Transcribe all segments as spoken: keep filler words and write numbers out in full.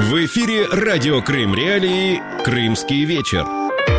В эфире радио Крым Реалии «Крымский вечер».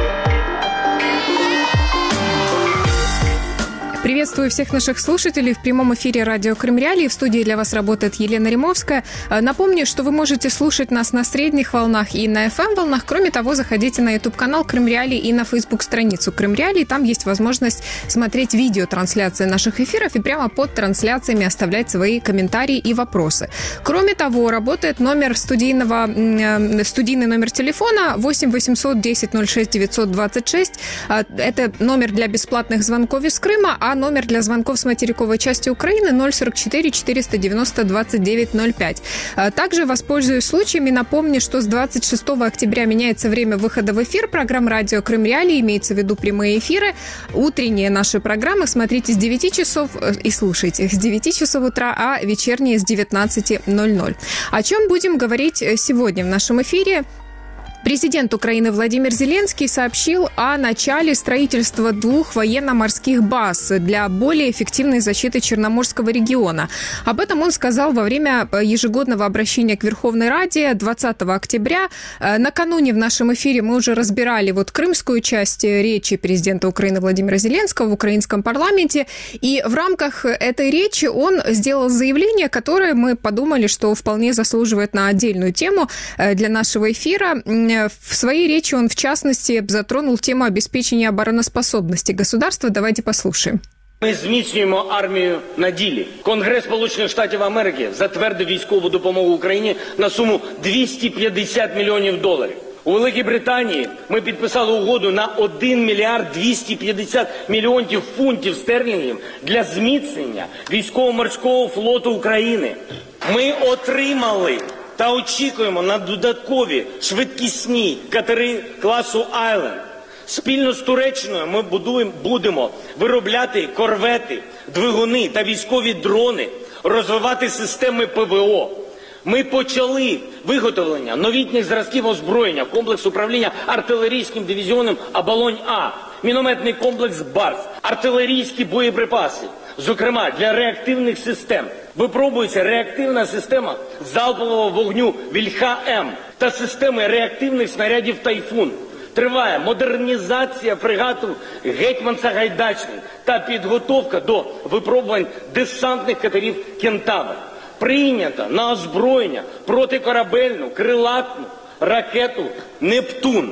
Приветствую всех наших слушателей в прямом эфире радио Крым Реалии. В студии для вас работает Елена Римовская. Напомню, что вы можете слушать нас на средних волнах и на эф эм-волнах. Кроме того, заходите на YouTube-канал Крым Реалии и на Facebook-страницу Крым Реалии. Там есть возможность смотреть видеотрансляции наших эфиров и прямо под трансляциями оставлять свои комментарии и вопросы. Кроме того, работает номер студийного, студийный номер телефона восемь восемьсот десять ноль шесть девятьсот двадцать шесть. Это номер для бесплатных звонков из Крыма, а номер для звонков с материковой части Украины ноль сорок четыре четыреста девяносто двадцать девять ноль пять. Также воспользуюсь случаем и напомню, что с двадцать шестого октября меняется время выхода в эфир программ радио Крым Реалии, имеется в виду прямые эфиры. Утренние наши программы смотрите с девяти часов и слушайте их с девяти часов утра, а вечерние с девятнадцати ноль ноль. О чем будем говорить сегодня в нашем эфире? Президент Украины Владимир Зеленский сообщил о начале строительства двух военно-морских баз для более эффективной защиты Черноморского региона. Об этом он сказал во время ежегодного обращения к Верховной Раде двадцатого октября. Накануне в нашем эфире мы уже разбирали вот крымскую часть речи президента Украины Владимира Зеленского в украинском парламенте. И в рамках этой речи он сделал заявление, которое мы подумали, что вполне заслуживает на отдельную тему для нашего эфира. В своей речи он, в частности, затронул тему обеспечения обороноспособности государства. Давайте послушаем. Ми зміцнюємо армію на ділі. Конгрес Сполучених Штатів Америки затвердив військову допомогу Україні на суму двісті п'ятдесят мільйонів доларів. У Великій Британії ми підписали угоду на один мільярд двісті п'ятдесят мільйонів фунтів стерлінгів для зміцнення військово-морського флоту України. Ми отримали та очікуємо на додаткові швидкісні катери класу «Айленд». Спільно з Туреччиною ми будуємо, будемо виробляти корвети, двигуни та військові дрони, розвивати системи пе ве о. Ми почали виготовлення новітніх зразків озброєння, комплекс управління артилерійським дивізіоном «Оболонь-А», мінометний комплекс «Барс», артилерійські боєприпаси, зокрема для реактивних систем. Випробується реактивна система залпового вогню «Вільха-М» та системи реактивних снарядів «Тайфун». Триває модернізація фрегату «Гетьман Сагайдачний» та підготовка до випробувань десантних катерів «Кентавр». Прийнято на озброєння протикорабельну крилатну ракету «Нептун».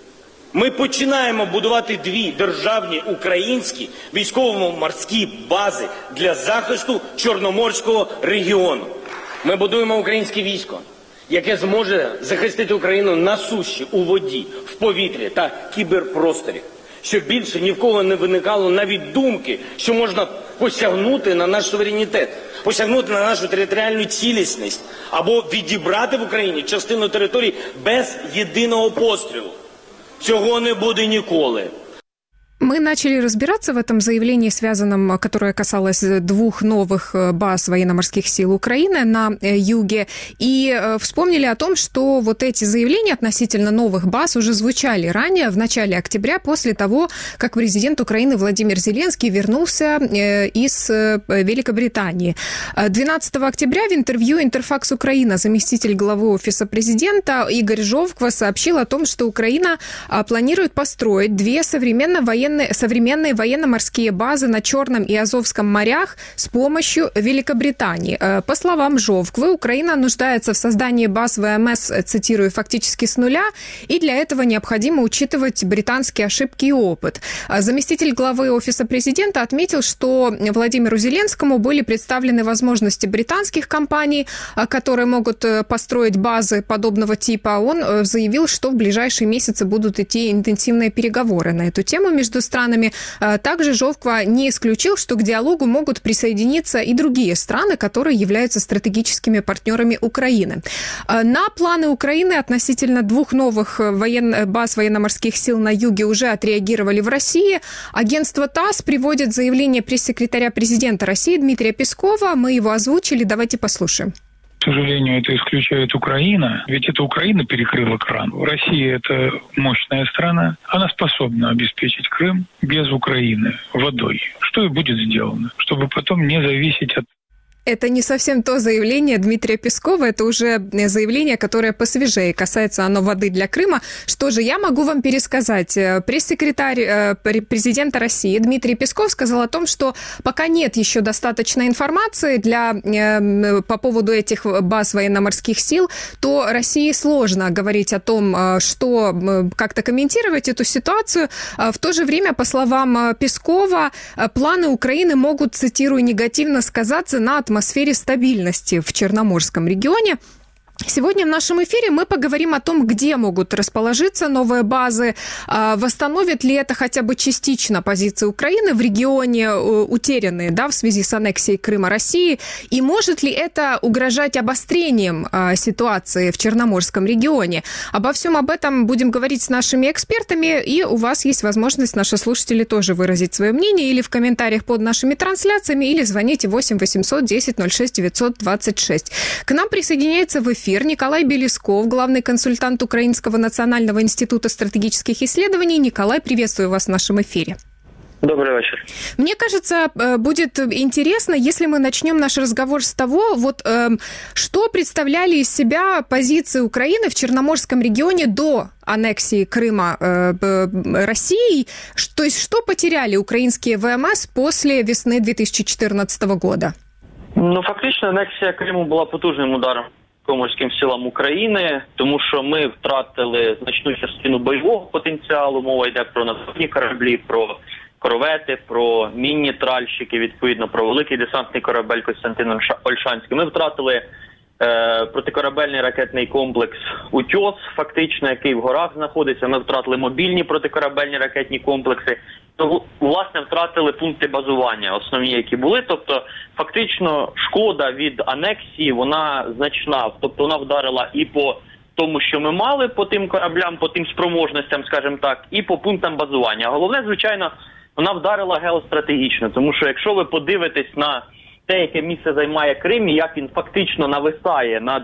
Ми починаємо будувати дві державні українські військово-морські бази для захисту Чорноморського регіону. Ми будуємо українське військо, яке зможе захистити Україну на суші, у воді, в повітрі та кіберпросторі. Щоб більше ні в кого не виникало навіть думки, що можна посягнути на наш суверенітет, посягнути на нашу територіальну цілісність або відібрати в Україні частину території без єдиного пострілу. Цього не буде ніколи. Мы начали разбираться в этом заявлении, связанном, которое касалось двух новых баз военно-морских сил Украины на юге, и вспомнили о том, что вот эти заявления относительно новых баз уже звучали ранее, в начале октября, после того, как президент Украины Владимир Зеленский вернулся из Великобритании. двенадцатого октября в интервью «Интерфакс Украина» заместитель главы Офиса президента Игорь Жовква сообщил о том, что Украина планирует построить две современные военные современные военно-морские базы на Черном и Азовском морях с помощью Великобритании. По словам Жовквы, Украина нуждается в создании баз вэ эм эс, цитирую, фактически с нуля, и для этого необходимо учитывать британские ошибки и опыт. Заместитель главы Офиса президента отметил, что Владимиру Зеленскому были представлены возможности британских компаний, которые могут построить базы подобного типа. Он заявил, что в ближайшие месяцы будут идти интенсивные переговоры на эту тему между странами. Также Жовква не исключил, что к диалогу могут присоединиться и другие страны, которые являются стратегическими партнерами Украины. На планы Украины относительно двух новых воен... баз военно-морских сил на юге уже отреагировали в России. Агентство ТАСС приводит заявление пресс-секретаря президента России Дмитрия Пескова. Мы его озвучили. Давайте послушаем. К сожалению, это исключает Украина, ведь это Украина перекрыла кран. Россия – это мощная страна, она способна обеспечить Крым без Украины водой. Что и будет сделано, чтобы потом не зависеть от Это не совсем то заявление Дмитрия Пескова, это уже заявление, которое посвежее, касается оно воды для Крыма. Что же, я могу вам пересказать. Пресс-секретарь президента России Дмитрий Песков сказал о том, что пока нет еще достаточной информации для, по поводу этих баз военно-морских сил, то России сложно говорить о том, что как-то комментировать эту ситуацию. В то же время, по словам Пескова, планы Украины могут, цитирую, негативно сказаться на атмосфере стабильности в Черноморском регионе. Сегодня в нашем эфире мы поговорим о том, где могут расположиться новые базы, восстановит ли это хотя бы частично позиции Украины в регионе, утерянные, да, в связи с аннексией Крыма России, и может ли это угрожать обострением ситуации в Черноморском регионе. Обо всем об этом будем говорить с нашими экспертами, и у вас есть возможность, наши слушатели, тоже выразить свое мнение или в комментариях под нашими трансляциями, или звоните восемь восемьсот десять ноль шесть девятьсот двадцать шесть. К нам присоединяется в эфир Николай Белесков, главный консультант Украинского национального института стратегических исследований. Николай, приветствую вас в нашем эфире. Добрый вечер. Мне кажется, будет интересно, если мы начнем наш разговор с того, вот что представляли из себя позиции Украины в Черноморском регионе до аннексии Крыма Россией, то есть что потеряли украинские ВМС после весны дві тисячі чотирнадцятого года? Ну, фактично, анексія Криму була потужним ударом морським силам України, тому що ми втратили значну частину бойового потенціалу. Мова йде про надводні кораблі, про корвети, про мінні тральщики, відповідно, про великий десантний корабель Костянтин Ольшанський. Ми втратили е, протикорабельний ракетний комплекс «Утьос», фактично, який в горах знаходиться. Ми втратили мобільні протикорабельні ракетні комплекси. То, власне, втратили пункти базування, основні, які були. Тобто, фактично, шкода від анексії, вона значна. Тобто, вона вдарила і по тому, що ми мали, по тим кораблям, по тим спроможностям, скажімо так, і по пунктам базування. А головне, звичайно, вона вдарила геостратегічно. Тому що, якщо ви подивитесь на те, яке місце займає Крим, і як він фактично нависає над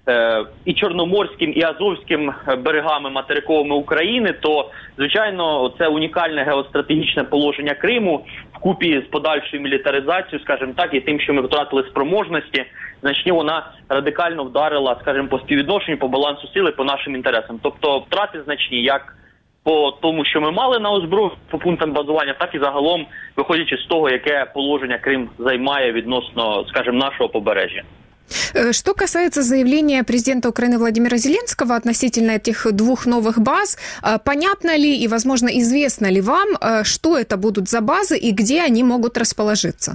і Чорноморським, і Азовським берегами материковими України, то, звичайно, це унікальне геостратегічне положення Криму вкупі з подальшою мілітаризацією, скажімо так, і тим, що ми втратили спроможності, значні вона радикально вдарила, скажімо, по співвідношенню, по балансу сили, по нашим інтересам. Тобто втрати значні як по тому, що ми мали на озброєнні, по пунктам базування, так і загалом, виходячи з того, яке положення Крим займає відносно, скажімо, нашого побережжя. Что касается заявления президента Украины Владимира Зеленского относительно этих двух новых баз, понятно ли и, возможно, известно ли вам, что это будут за базы и где они могут расположиться?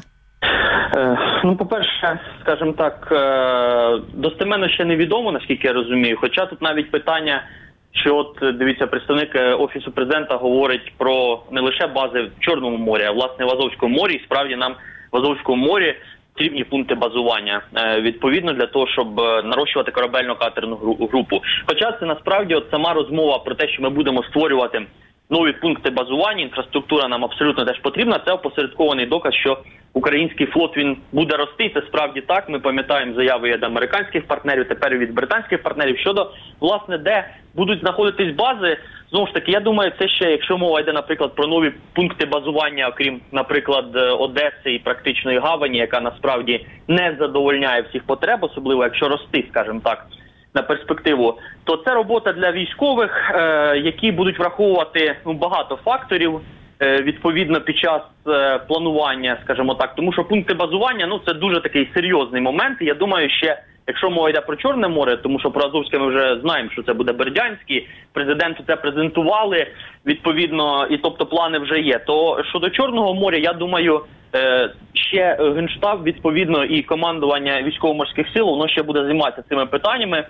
Ну, по-перше, скажімо так, достеменно ще невідомо, наскільки я розумію, хоча тут навіть питання, що от, дивіться, представник Офісу президента говорить про не лише бази в Чорному морі, а власне в Азовському морі, і справді нам в Азовському морі потрібні пункти базування, відповідно, для того, щоб нарощувати корабельно-катерну групу. Хоча це насправді от сама розмова про те, що ми будемо створювати нові пункти базування, інфраструктура нам абсолютно теж потрібна, це опосередкований доказ, що український флот, він буде рости, це справді так. Ми пам'ятаємо заяви від американських партнерів, тепер від британських партнерів, щодо, власне, де будуть знаходитись бази. Знову ж таки, я думаю, це ще, якщо мова йде, наприклад, про нові пункти базування, окрім, наприклад, Одеси і практичної гавані, яка насправді не задовольняє всіх потреб, особливо якщо рости, скажімо так, на перспективу, то це робота для військових, е, які будуть враховувати ну, багато факторів, е, відповідно, під час е, планування, скажімо так. Тому що пункти базування, ну, це дуже такий серйозний момент. І я думаю, ще, якщо мова йде про Чорне море, тому що про Азовське ми вже знаємо, що це буде Бердянський, президенту це презентували, відповідно, і тобто плани вже є. То щодо Чорного моря, я думаю, ще Генштаб, відповідно, і командування військово-морських сил, воно ще буде займатися цими питаннями.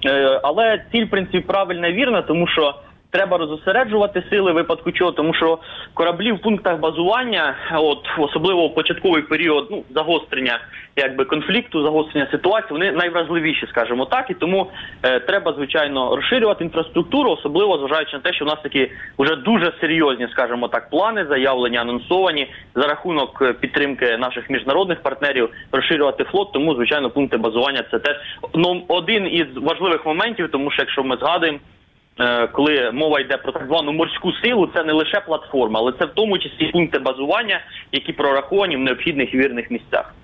Але ціль, в принципі, правильна і вірна, тому що треба розосереджувати сили, в випадку чого, тому що кораблі в пунктах базування, от особливо в початковий період ну, загострення якби, конфлікту, загострення ситуації, вони найвразливіші, скажімо так, і тому е, треба, звичайно, розширювати інфраструктуру, особливо зважаючи на те, що в нас такі вже дуже серйозні, скажімо так, плани, заявлені, анонсовані, за рахунок підтримки наших міжнародних партнерів, розширювати флот, тому, звичайно, пункти базування – це теж ну, один із важливих моментів, тому що, якщо ми згадуємо, коли мова йде про так звану морську силу, це не лише платформа, але це в тому числі пункти базування, які прораховані в необхідних і вірних місцях.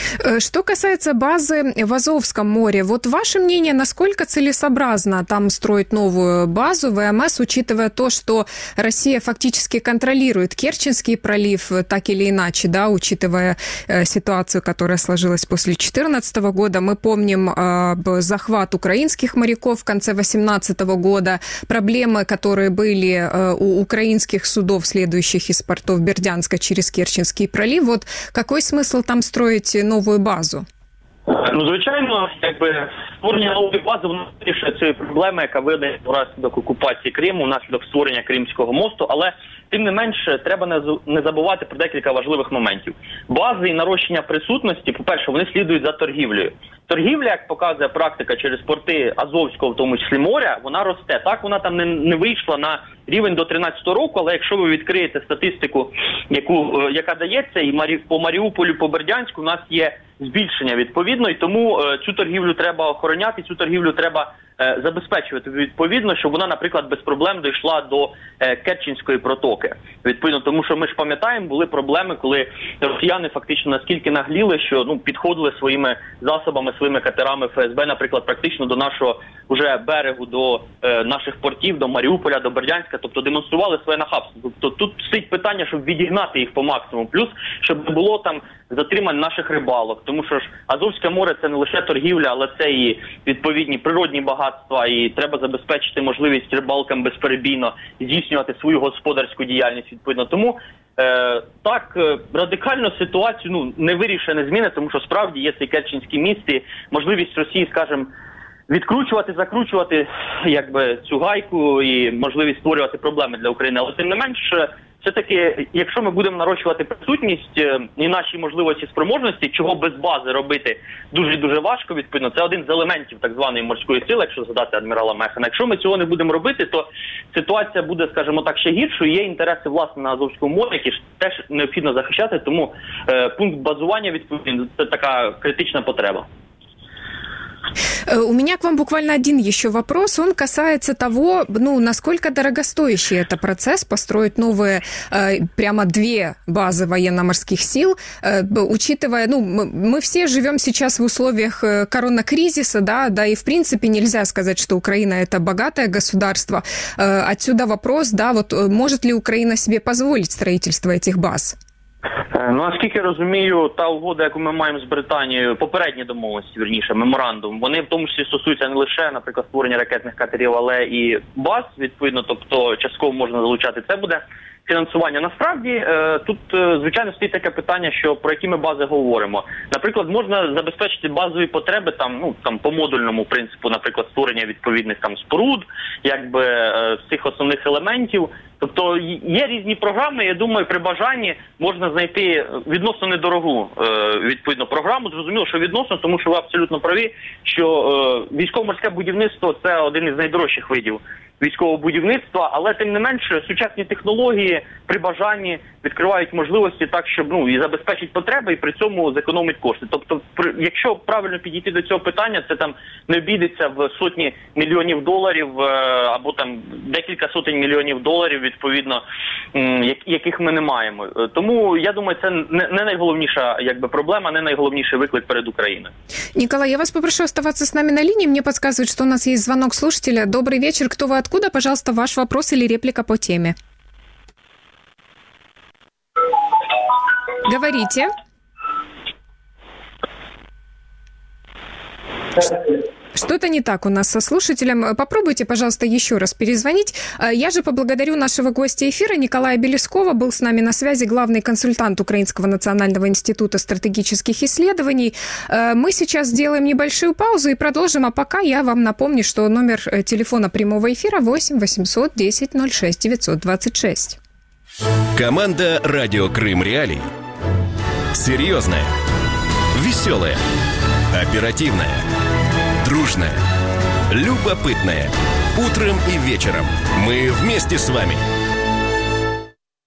Что касается базы в Азовском море, вот ваше мнение, насколько целесообразно там строить новую базу ВМС, учитывая то, что Россия фактически контролирует Керченский пролив так или иначе, да, учитывая э, ситуацию, которая сложилась после две тысячи четырнадцатого года. Мы помним э, захват украинских моряков в конце две тысячи восемнадцатого года, проблемы, которые были э, у украинских судов, следующих из портов Бердянска через Керченский пролив. Вот какой смысл там строить новую базу? Ну, звичайно, якби створення нової бази, воно вирішує цієї проблеми, яка виникла внаслідок окупації Криму, внаслідок створення Кримського мосту, але тим не менше треба не забувати про декілька важливих моментів. Бази і нарощення присутності, по-перше, вони слідують за торгівлею. Торгівля, як показує практика через порти Азовського, в тому числі моря, вона росте. Так, вона там не, не вийшла на рівень до тринадцятого року, але якщо ви відкриєте статистику, яку, яка дається, і Марі, по Маріуполю, по Бердянську, у нас є збільшення відповідно, і тому е, цю торгівлю треба охороняти, цю торгівлю треба е, забезпечувати відповідно, щоб вона, наприклад, без проблем дійшла до е, Керченської протоки. Відповідно, тому що ми ж пам'ятаємо, були проблеми, коли росіяни фактично наскільки нагліли, що ну підходили своїми засобами, своїми катерами ФСБ, наприклад, практично до нашого вже берегу, до е, наших портів, до Маріуполя, до Бердянська, тобто демонстрували своє нахабство. Тобто тут стоїть питання, щоб відігнати їх по максимуму, плюс щоб не було там затримань наших рибалок, тому що ж Азовське море – це не лише торгівля, але це і відповідні природні багатства, і треба забезпечити можливість рибалкам безперебійно здійснювати свою господарську діяльність відповідно. Тому е, так, е, радикально ситуацію ну, не вирішує, не зміни, тому що справді є цей Керченський міст і можливість Росії, скажімо, відкручувати, закручувати якби цю гайку і можливість створювати проблеми для України. Але тим не менш, все-таки, якщо ми будемо нарощувати присутність і наші можливості, спроможності, чого без бази робити дуже-дуже важко, відповідно, це один з елементів так званої морської сили, якщо згадати адмірала Механа. Якщо ми цього не будемо робити, то ситуація буде, скажімо так, ще гіршою. Є інтереси, власне, на Азовському морі, які ж теж необхідно захищати, тому е, пункт базування, відповідно, це така критична потреба. У меня к вам буквально один еще вопрос. Он касается того, ну, насколько дорогостоящий это процесс построить новые э, прямо две базы военно-морских сил, э, учитывая, ну, мы, мы все живем сейчас в условиях коронакризиса, да, да, и в принципе нельзя сказать, что Украина это богатое государство. Э, отсюда вопрос, да, вот может ли Украина себе позволить строительство этих баз? Ну, наскільки розумію, та угода, яку ми маємо з Британією, попередні домовленості, вірніше, меморандум, вони в тому числі стосуються не лише, наприклад, створення ракетних катерів, але і баз, відповідно, тобто частково можна залучати. Це буде фінансування. Насправді, тут, звичайно, стоїть таке питання, що про які ми бази говоримо. Наприклад, можна забезпечити базові потреби там, ну, там по модульному принципу, наприклад, створення відповідних там споруд, якби з цих основних елементів. Тобто є різні програми, я думаю, при бажанні можна знайти відносно недорогу відповідно програму. Зрозуміло, що відносно, тому що ви абсолютно праві, що військово-морське будівництво – це один із найдорожчих видів військового будівництва, але тим не менше сучасні технології при бажанні відкривають можливості так, щоб ну і забезпечить потреби, і при цьому зекономить кошти. Тобто, при, якщо правильно підійти до цього питання, це там не обійдеться в сотні мільйонів доларів або там декілька сотень мільйонів доларів, відповідно, яких ми не маємо. Тому я думаю, це не, не найголовніша якби проблема, не найголовніший виклик перед Україною. Николай, я вас попрошу оставаться с нами на линии. Мне подсказывают, что у нас есть звонок слушателя. Добрый вечер. Кто вы, откуда? Пожалуйста, ваш вопрос или реплика по теме. Говорите. Что-то не так у нас со слушателем. Попробуйте, пожалуйста, еще раз перезвонить. Я же поблагодарю нашего гостя эфира Николая Белескова. Был с нами на связи главный консультант Украинского национального института стратегических исследований. Мы сейчас сделаем небольшую паузу и продолжим. А пока я вам напомню, что номер телефона прямого эфира восемь восемьсот десять ноль шесть девятьсот двадцать шесть. Команда «Радио Крым Реалии». Серьезная, веселая, оперативная, дружная, любопытная. Утром и вечером мы вместе с вами.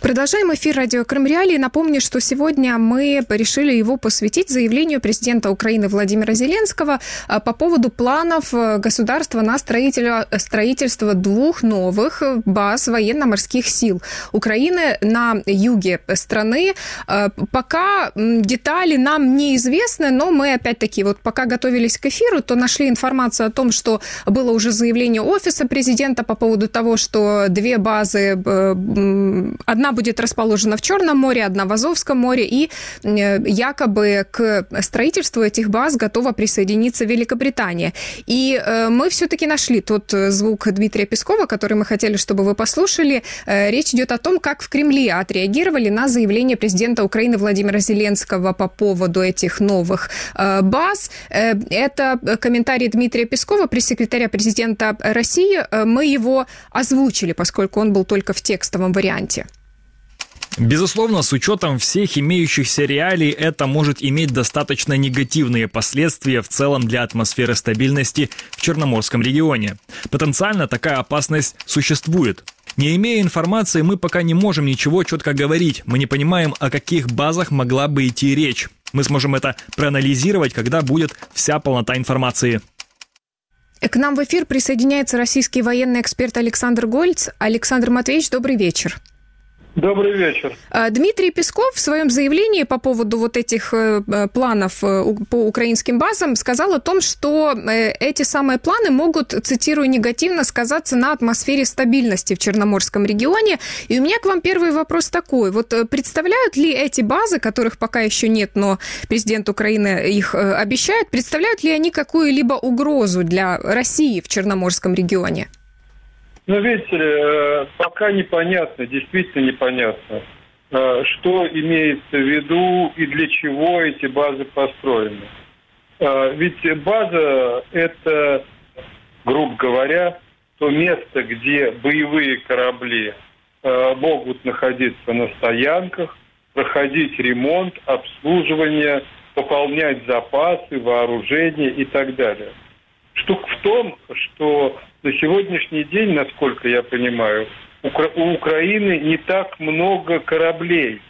Продолжаем эфир радио Крым Реалии. Напомню, что сегодня мы решили его посвятить заявлению президента Украины Владимира Зеленского по поводу планов государства на строительство двух новых баз военно-морских сил Украины на юге страны. Пока детали нам неизвестны, но мы опять-таки вот пока готовились к эфиру, то нашли информацию о том, что было уже заявление офиса президента по поводу того, что две базы, одна будет расположена в Черном море, одна в Азовском море, и якобы к строительству этих баз готова присоединиться Великобритания. И мы все-таки нашли тот звук Дмитрия Пескова, который мы хотели, чтобы вы послушали. Речь идет о том, как в Кремле отреагировали на заявление президента Украины Владимира Зеленского по поводу этих новых баз. Это комментарий Дмитрия Пескова, пресс-секретаря президента России. Мы его озвучили, поскольку он был только в текстовом варианте. Безусловно, с учетом всех имеющихся реалий, это может иметь достаточно негативные последствия в целом для атмосферы стабильности в Черноморском регионе. Потенциально такая опасность существует. Не имея информации, мы пока не можем ничего четко говорить. Мы не понимаем, о каких базах могла бы идти речь. Мы сможем это проанализировать, когда будет вся полнота информации. К нам в эфир присоединяется российский военный эксперт Александр Гольц. Александр Матвеевич, добрый вечер. Добрый вечер. Дмитрий Песков в своем заявлении по поводу вот этих планов по украинским базам сказал о том, что эти самые планы могут, цитирую, негативно сказаться на атмосфере стабильности в Черноморском регионе. И у меня к вам первый вопрос такой. Вот представляют ли эти базы, которых пока еще нет, но президент Украины их обещает, представляют ли они какую-либо угрозу для России в Черноморском регионе? Ну, видите ли, пока непонятно, действительно непонятно, что имеется в виду и для чего эти базы построены. Ведь база – это, грубо говоря, то место, где боевые корабли могут находиться на стоянках, проходить ремонт, обслуживание, пополнять запасы, вооружение и так далее. Штука в том, что на сегодняшний день, насколько я понимаю, у Украины не так много кораблей.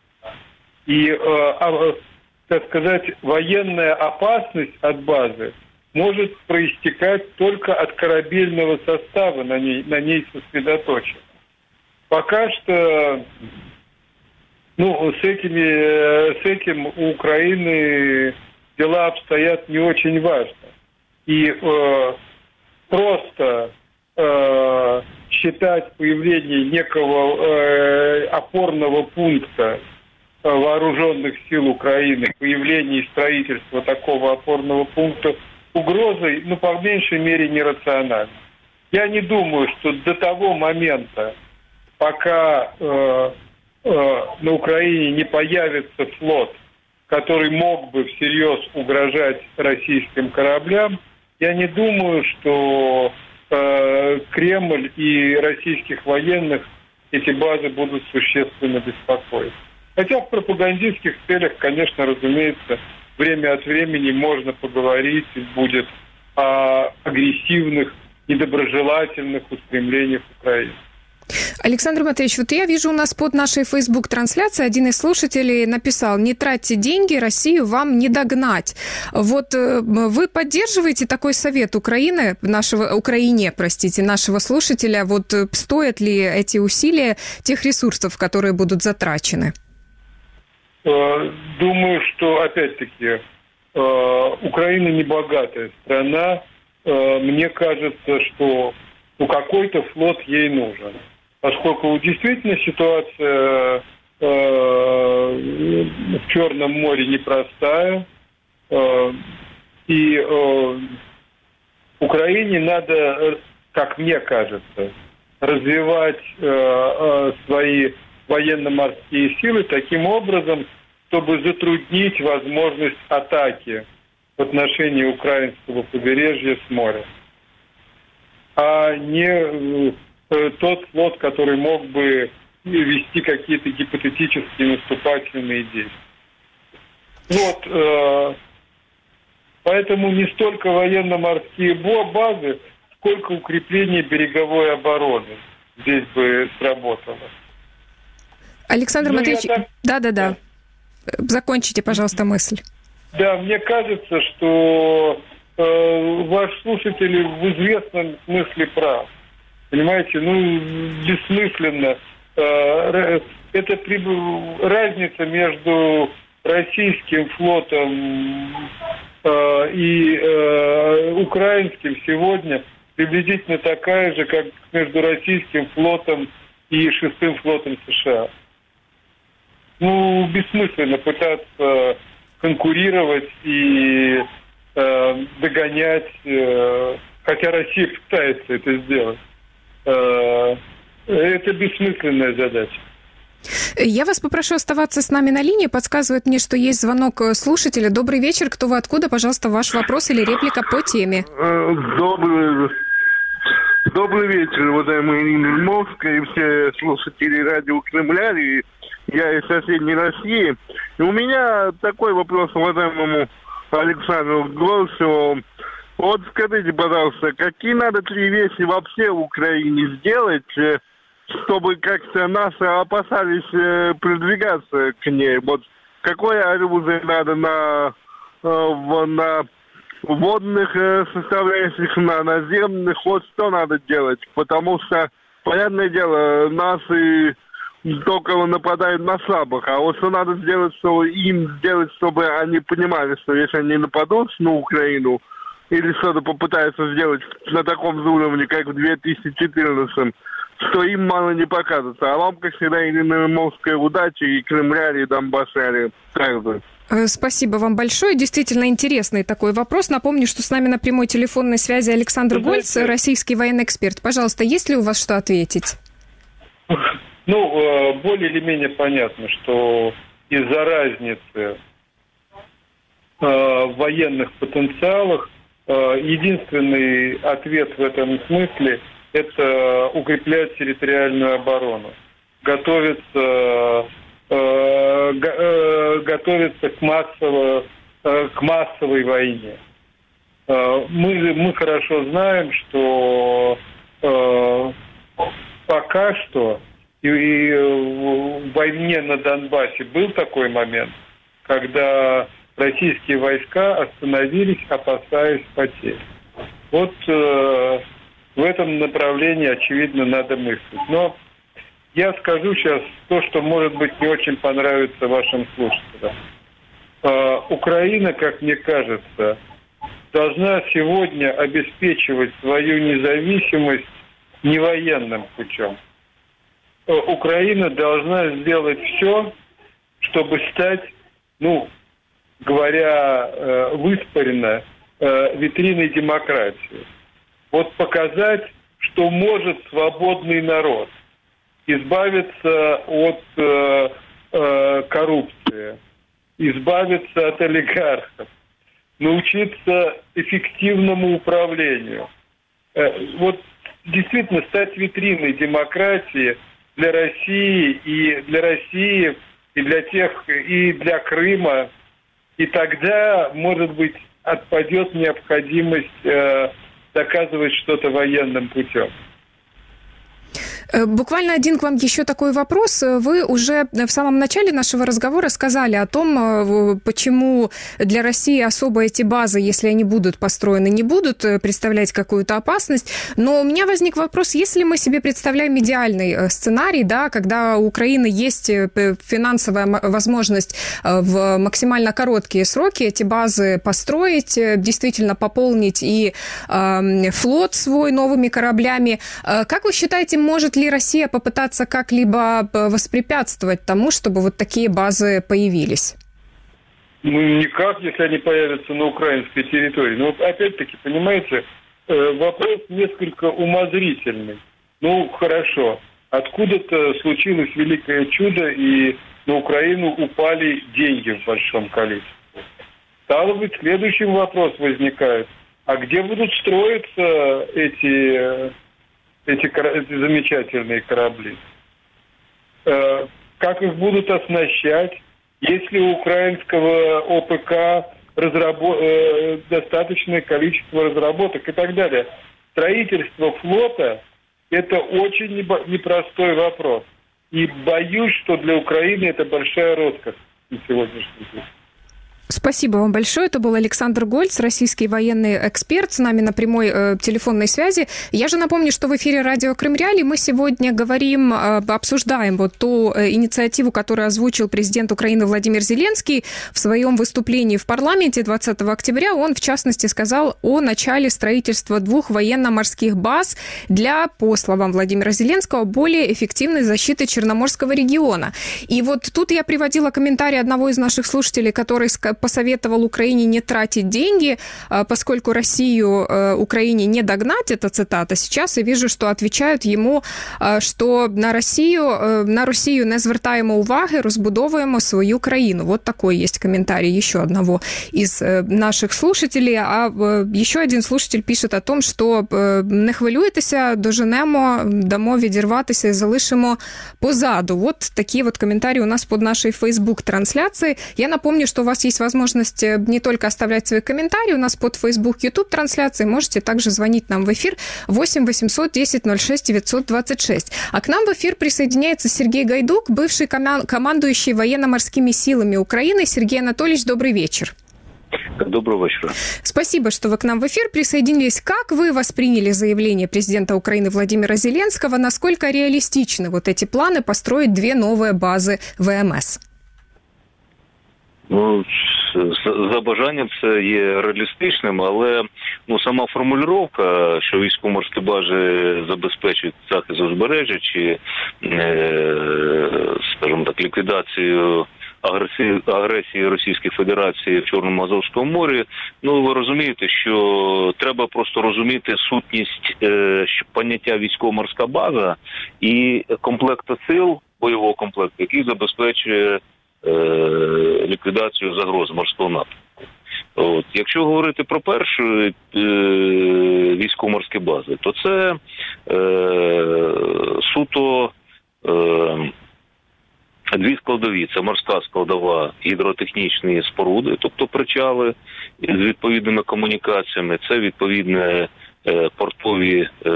И, э, так сказать, военная опасность от базы может проистекать только от корабельного состава, на ней, на ней сосредоточен. Пока что ну, с, этими, с этим у Украины дела обстоят не очень важно. И э, просто э, считать появление некого э, опорного пункта э, вооруженных сил Украины, появление и строительство такого опорного пункта угрозой, ну, по меньшей мере, нерационально. Я не думаю, что до того момента, пока э, э, на Украине не появится флот, который мог бы всерьез угрожать российским кораблям, я не думаю, что э, Кремль и российских военных эти базы будут существенно беспокоить. Хотя в пропагандистских целях, конечно, разумеется, время от времени можно поговорить будет о агрессивных, недоброжелательных устремлениях Украины. Александр Матвеевич, вот я вижу у нас под нашей Facebook-трансляцией один из слушателей написал: не тратьте деньги, Россию вам не догнать. Вот вы поддерживаете такой совет Украины, нашего, Украине, простите, нашего слушателя? Вот стоят ли эти усилия тех ресурсов, которые будут затрачены? Думаю, что, опять-таки, Украина не богатая страна. Мне кажется, что ну, какой-то флот ей нужен. Поскольку действительно ситуация э, в Черном море непростая, э, и э, Украине надо, как мне кажется, развивать э, э, свои военно-морские силы таким образом, чтобы затруднить возможность атаки в отношении украинского побережья с моря, а не э, тот флот, который мог бы вести какие-то гипотетические наступательные действия. Вот, э, поэтому не столько военно-морские базы, сколько укрепление береговой обороны здесь бы сработало. Александр Ну, Матвеевич, так... да-да-да, закончите, пожалуйста, мысль. Да, мне кажется, что э, ваш слушатель в известном смысле прав. Понимаете, ну, бессмысленно. Э, это при... разница между российским флотом э, и э, украинским сегодня приблизительно такая же, как между российским флотом и шестым флотом США. Ну, бессмысленно пытаться конкурировать и э, догонять, э, хотя Россия пытается это сделать. Э, это бессмысленная задача. Я вас попрошу оставаться с нами на линии. Подсказывает мне, что есть звонок слушателя. Добрый вечер. Кто вы, откуда? Пожалуйста, ваш вопрос или реплика по теме. Добрый, добрый вечер, уважаемая Ирина Льмовская и все слушатели радио Кремля. И я из соседней России. И у меня такой вопрос уважаемому Александру Гросеву. Вот скажите, пожалуйста, какие надо три вещи вообще в Украине сделать, чтобы как-то наши опасались э, продвигаться к ней? Вот какое оружие надо на, э, в, на водных э, составляющих, на наземных, вот что надо делать? Потому что, понятное дело, наши только нападают на слабых, а вот что надо сделать, что им сделать, чтобы они понимали, что если они нападут на Украину или что-то попытаются сделать на таком же уровне, как в две тысячи четырнадцатом, что им мало не покажется. А вам, как всегда, Ирина Льмовская, удачи и Кремля, и Донбасса, также. Спасибо вам большое. Действительно интересный такой вопрос. Напомню, что с нами на прямой телефонной связи Александр Гольц, российский военный эксперт. Пожалуйста, есть ли у вас что ответить? Ну, более или менее понятно, что из-за разницы в военных потенциалах единственный ответ в этом смысле – это укреплять территориальную оборону, готовиться, э, э, готовиться к, массово, э, к массовой войне. Э, мы, мы хорошо знаем, что э, пока что и, и в войне на Донбассе был такой момент, когда российские войска остановились, опасаясь потерь. Вот э, в этом направлении, очевидно, надо мыслить. Но я скажу сейчас то, что, может быть, не очень понравится вашим слушателям. Э, Украина, как мне кажется, должна сегодня обеспечивать свою независимость не военным путем. Э, Украина должна сделать все, чтобы стать, ну, говоря э, выспаренно, э, витриной демократии. Вот показать, что может свободный народ избавиться от э, э, коррупции, избавиться от олигархов, научиться эффективному управлению. Э, вот действительно стать витриной демократии для России и для России и для тех и для Крыма. И тогда, может быть, отпадет необходимость э, доказывать что-то военным путем. Буквально один к вам еще такой вопрос. Вы уже в самом начале нашего разговора сказали о том, почему для России особо эти базы, если они будут построены, не будут представлять какую-то опасность. Но у меня возник вопрос, если мы себе представляем идеальный сценарий, да, когда у Украины есть финансовая возможность в максимально короткие сроки эти базы построить, действительно пополнить и э, флот свой новыми кораблями. Как вы считаете, может ли Россия попытаться как-либо воспрепятствовать тому, чтобы вот такие базы появились? Ну, никак, если они появятся на украинской территории. Но вот опять-таки, понимаете, вопрос несколько умозрительный. Ну, хорошо. Откуда-то случилось великое чудо, и на Украину упали деньги в большом количестве. Стало быть, следующий вопрос возникает. А где будут строиться эти... Эти, эти замечательные корабли. Э, как их будут оснащать? Есть ли у украинского ОПК разрабо- э, достаточное количество разработок и так далее? Строительство флота – это очень непростой вопрос. И боюсь, что для Украины это большая роскошь на сегодняшний день. Спасибо вам большое. Это был Александр Гольц, российский военный эксперт, с нами на прямой э, телефонной связи. Я же напомню, что в эфире радио Крым Реалии мы сегодня говорим, э, обсуждаем вот ту э, инициативу, которую озвучил президент Украины Владимир Зеленский в своем выступлении в парламенте двадцатого октября. Он, в частности, сказал о начале строительства двух военно-морских баз для, по словам Владимира Зеленского, более эффективной защиты Черноморского региона. И вот тут я приводила комментарий одного из наших слушателей, который посоветовал Украине не тратить деньги, поскольку Россию Украине не догнать, это цитата. Сейчас я вижу, что отвечают ему, что на Россию, на Росію не звертаємо уваги, розбудовуємо свою країну. Вот такой есть комментарий еще одного из наших слушателей. А еще один слушатель пишет о том, что не хвилюйтеся, доженемо, дамо відірватися і залишимо позаду. Вот такие вот комментарии у нас под нашей Facebook-трансляцией. Я напомню, что у вас есть возможность не только оставлять свои комментарии, у нас под Facebook, YouTube трансляции, можете также звонить нам в эфир восемь восемьсот десять ноль шесть девятьсот двадцать шесть. А к нам в эфир присоединяется Сергей Гайдук, бывший командующий военно-морскими силами Украины. Сергей Анатольевич, добрый вечер. Доброго вечера. Спасибо, что вы к нам в эфир присоединились. Как вы восприняли заявление президента Украины Владимира Зеленского? Насколько реалистичны вот эти планы построить две новые базы ВМС? Ну, за бажанням це є реалістичним, але ну сама формулювання, що військово-морські бази забезпечують захист узбережжя чи, скажімо так, ліквідацію агресії, агресії Російської Федерації в Чорному Азовському морі, ну ви розумієте, що треба просто розуміти сутність е, поняття військово-морська база і комплекту сил, бойового комплекту, який забезпечує ліквідацію загроз морського напрямку. От. Якщо говорити про першу е, військово-морські бази, то це е, суто е, дві складові. Це морська складова, гідротехнічні споруди, тобто причали з відповідними комунікаціями, це відповідне е, портові е,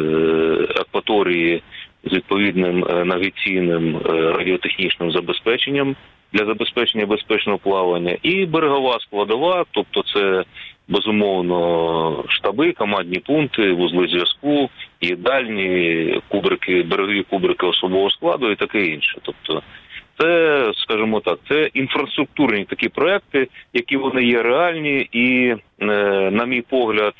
акваторії з відповідним навігаційним радіотехнічним забезпеченням для забезпечення безпечного плавання, і берегова складова, тобто це, безумовно, штаби, командні пункти, вузли зв'язку, їдальні, кубрики, берегові кубрики особового складу і таке інше. Тобто це, скажімо так, це інфраструктурні такі проекти, які вони є реальні і, на мій погляд,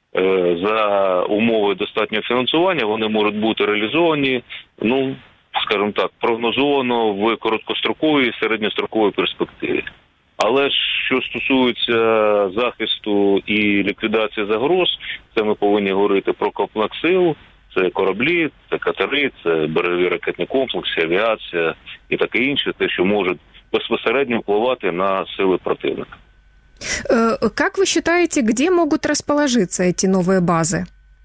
за умови достатнього фінансування вони можуть бути реалізовані, ну, скажімо так, прогнозовано в короткостроковій і середньостроковій перспективі. Але ж, що стосується захисту і ліквідації загроз, це ми повинні говорити про комплекс сил, це кораблі, це катери, це берегові ракетні комплекси, авіація і таке інше, те, що може безпосередньо впливати на сили противника. Как вы считаете, где могут расположиться эти новые базы?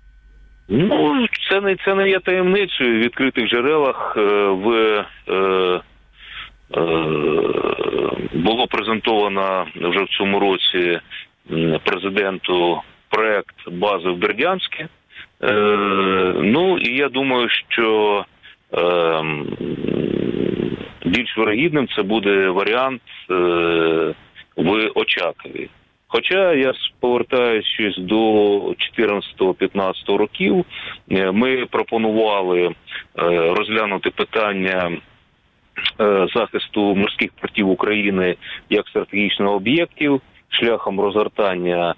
Ну, це не, це не є таємницею. В відкритих джерелах е, в, е, е, було презентовано вже в цьому році президенту проект бази в Бердянську. Е, ну, і я думаю, що е, більш вирогідним це буде варіант е, в Очакові. Хоча я повертаючись до чотирнадцятого-п'ятнадцятого років, ми пропонували розглянути питання захисту морських портів України як стратегічних об'єктів шляхом розгортання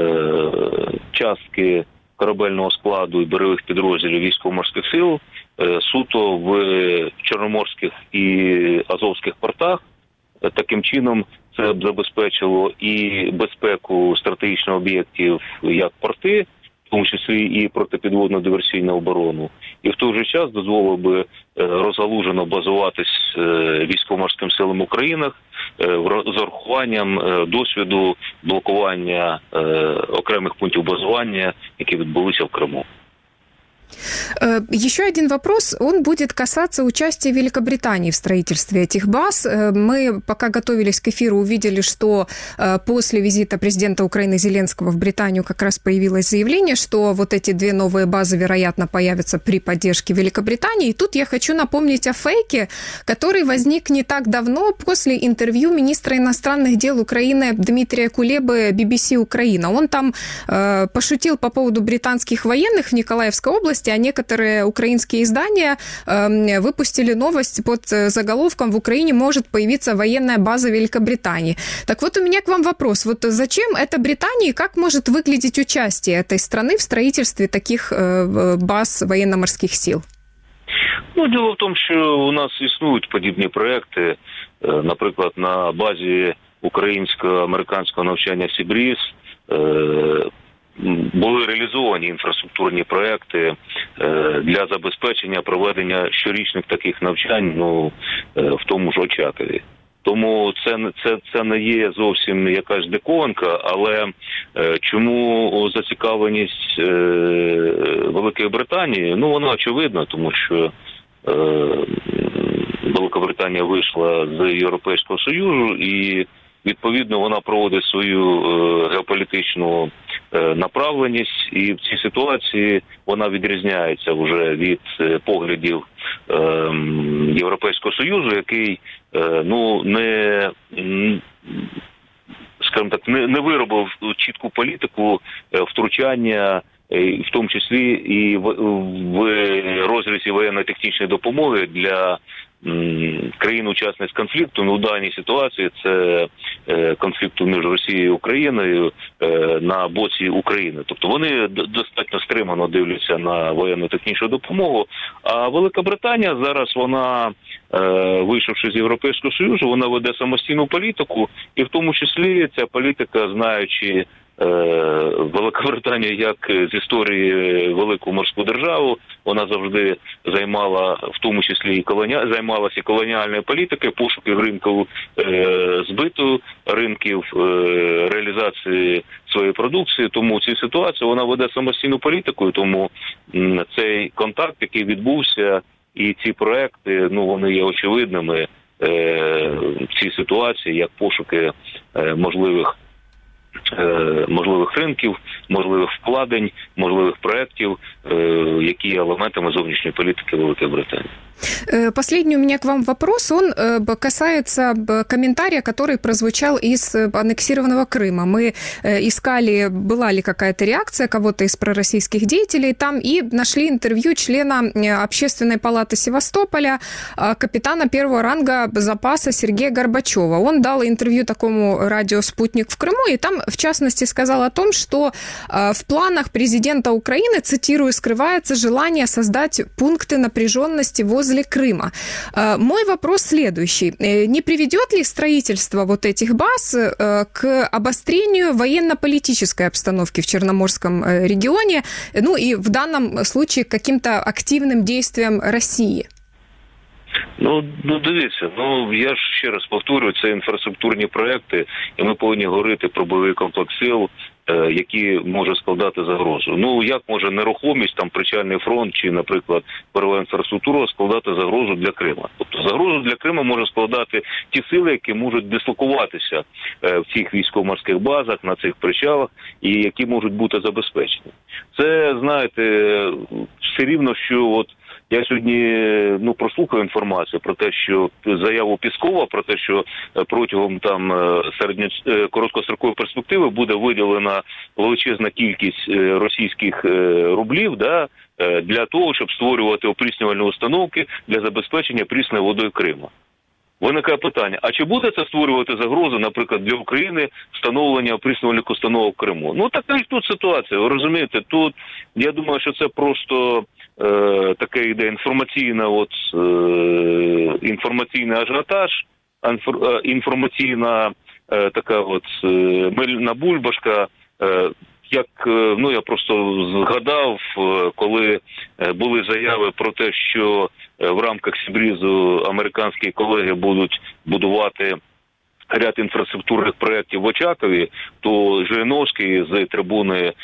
частки корабельного складу і берегових підрозділів військово-морських сил суто в Чорноморських і Азовських портах. Таким чином це б забезпечило і безпеку стратегічних об'єктів як порти, в тому числі і протипідводну диверсійну оборону, і в той же час дозволило би розгалужено базуватись військово-морським силам України з урахуванням досвіду блокування окремих пунктів базування, які відбулися в Криму. Еще один вопрос, он будет касаться участия Великобритании в строительстве этих баз. Мы, пока готовились к эфиру, увидели, что после визита президента Украины Зеленского в Британию как раз появилось заявление, что вот эти две новые базы, вероятно, появятся при поддержке Великобритании. И тут я хочу напомнить о фейке, который возник не так давно после интервью министра иностранных дел Украины Дмитрия Кулебы би би си Украина. Он там э, пошутил по поводу британских военных в Николаевской области, а некоторые украинские издания э, выпустили новость под заголовком «В Украине может появиться военная база Великобритании». Так вот, у меня к вам вопрос. Вот зачем это Британии? Как может выглядеть участие этой страны в строительстве таких э, баз военно-морских сил? Ну, діло в тому, що у нас існують подібні проекти, наприклад, на базі українсько-американського навчання Сібріз були реалізовані інфраструктурні проекти для забезпечення проведення щорічних таких навчань, ну, в тому ж Очакові. Тому це, це, це не є зовсім якась диковинка, але е, чому зацікавленість е, Великої Британії? Ну, вона очевидна, тому що е, Велика Британія вийшла з Європейського Союзу і, відповідно, вона проводить свою е, геополітичну е, направленість, і в цій ситуації вона відрізняється вже від е, поглядів е, Європейського Союзу, який е, ну, не, скажімо так, не, не виробив чітку політику е, втручання, в тому числі і в, в розрізі воєнно-технічної допомоги для країн-учасниць конфлікту. Ну, в даній ситуації це конфлікту між Росією і Україною на боці України. Тобто вони достатньо стримано дивляться на воєнно-технічну допомогу. А Велика Британія зараз, вона, вийшовши з Європейського Союзу, вона веде самостійну політику, і в тому числі ця політика, знаючи Велика Британія як з історії велику морську державу, вона завжди займала, в тому числі і колоня... займалася і колоніальною політикою, пошуків ринку е... збиту, ринків е... реалізації своєї продукції. Тому в цій ситуації вона веде самостійну політику, тому м, цей контакт, який відбувся, і ці проекти, ну, вони є очевидними е... в цій ситуації, як пошуки е... можливих можливих ринків, можливих вкладень, можливих проєктів, які є елементами зовнішньої політики Великої Британії. Последний у меня к вам вопрос, он касается комментария, который прозвучал из аннексированного Крыма. Мы искали, была ли какая-то реакция кого-то из пророссийских деятелей там, и нашли интервью члена Общественной палаты Севастополя, капитана первого ранга запаса Сергея Горбачева. Он дал интервью такому радио «Спутник» в Крыму, и там, в частности, сказал о том, что в планах президента Украины, цитирую, скрывается желание создать пункты напряженности возле возле Крыма. Мой вопрос следующий. Не приведет ли строительство вот этих баз к обострению военно-политической обстановки в Черноморском регионе, ну и в данном случае к каким-то активным действиям России? Ну, ну, дивіться, ну, я ж ще раз повторюю, це інфраструктурні проекти, і ми повинні говорити про бойовий комплекс сил, е, які може складати загрозу. Ну, як може нерухомість, там, причальний фронт чи, наприклад, первова інфраструктура складати загрозу для Крима? Тобто загрозу для Крима може складати ті сили, які можуть дислокуватися е, в цих військово-морських базах, на цих причалах, і які можуть бути забезпечені. Це, знаєте, все рівно, що от я сьогодні, ну, прослухав інформацію про те, що заяву Піскова, про те, що протягом там середньо короткострокової перспективи буде виділена величезна кількість російських рублів, да, для того, щоб створювати опріснювальні установки для забезпечення прісною водою Крима. Виникає питання, а чи буде це створювати загрозу, наприклад, для України встановлення опріснювальних установок в Криму? Ну, така ж тут ситуація, ви розумієте, тут, я думаю, що це просто е, така йде інформаційна, от, е, інформаційний ажіотаж, інфор, е, інформаційна е, така от е, мильна бульбашка, е, як, ну, я просто згадав, коли були заяви про те, що в рамках Сібрізу американські колеги будуть будувати ряд інфраструктурних проєктів в Очакові, то Жириновський з трибуни е,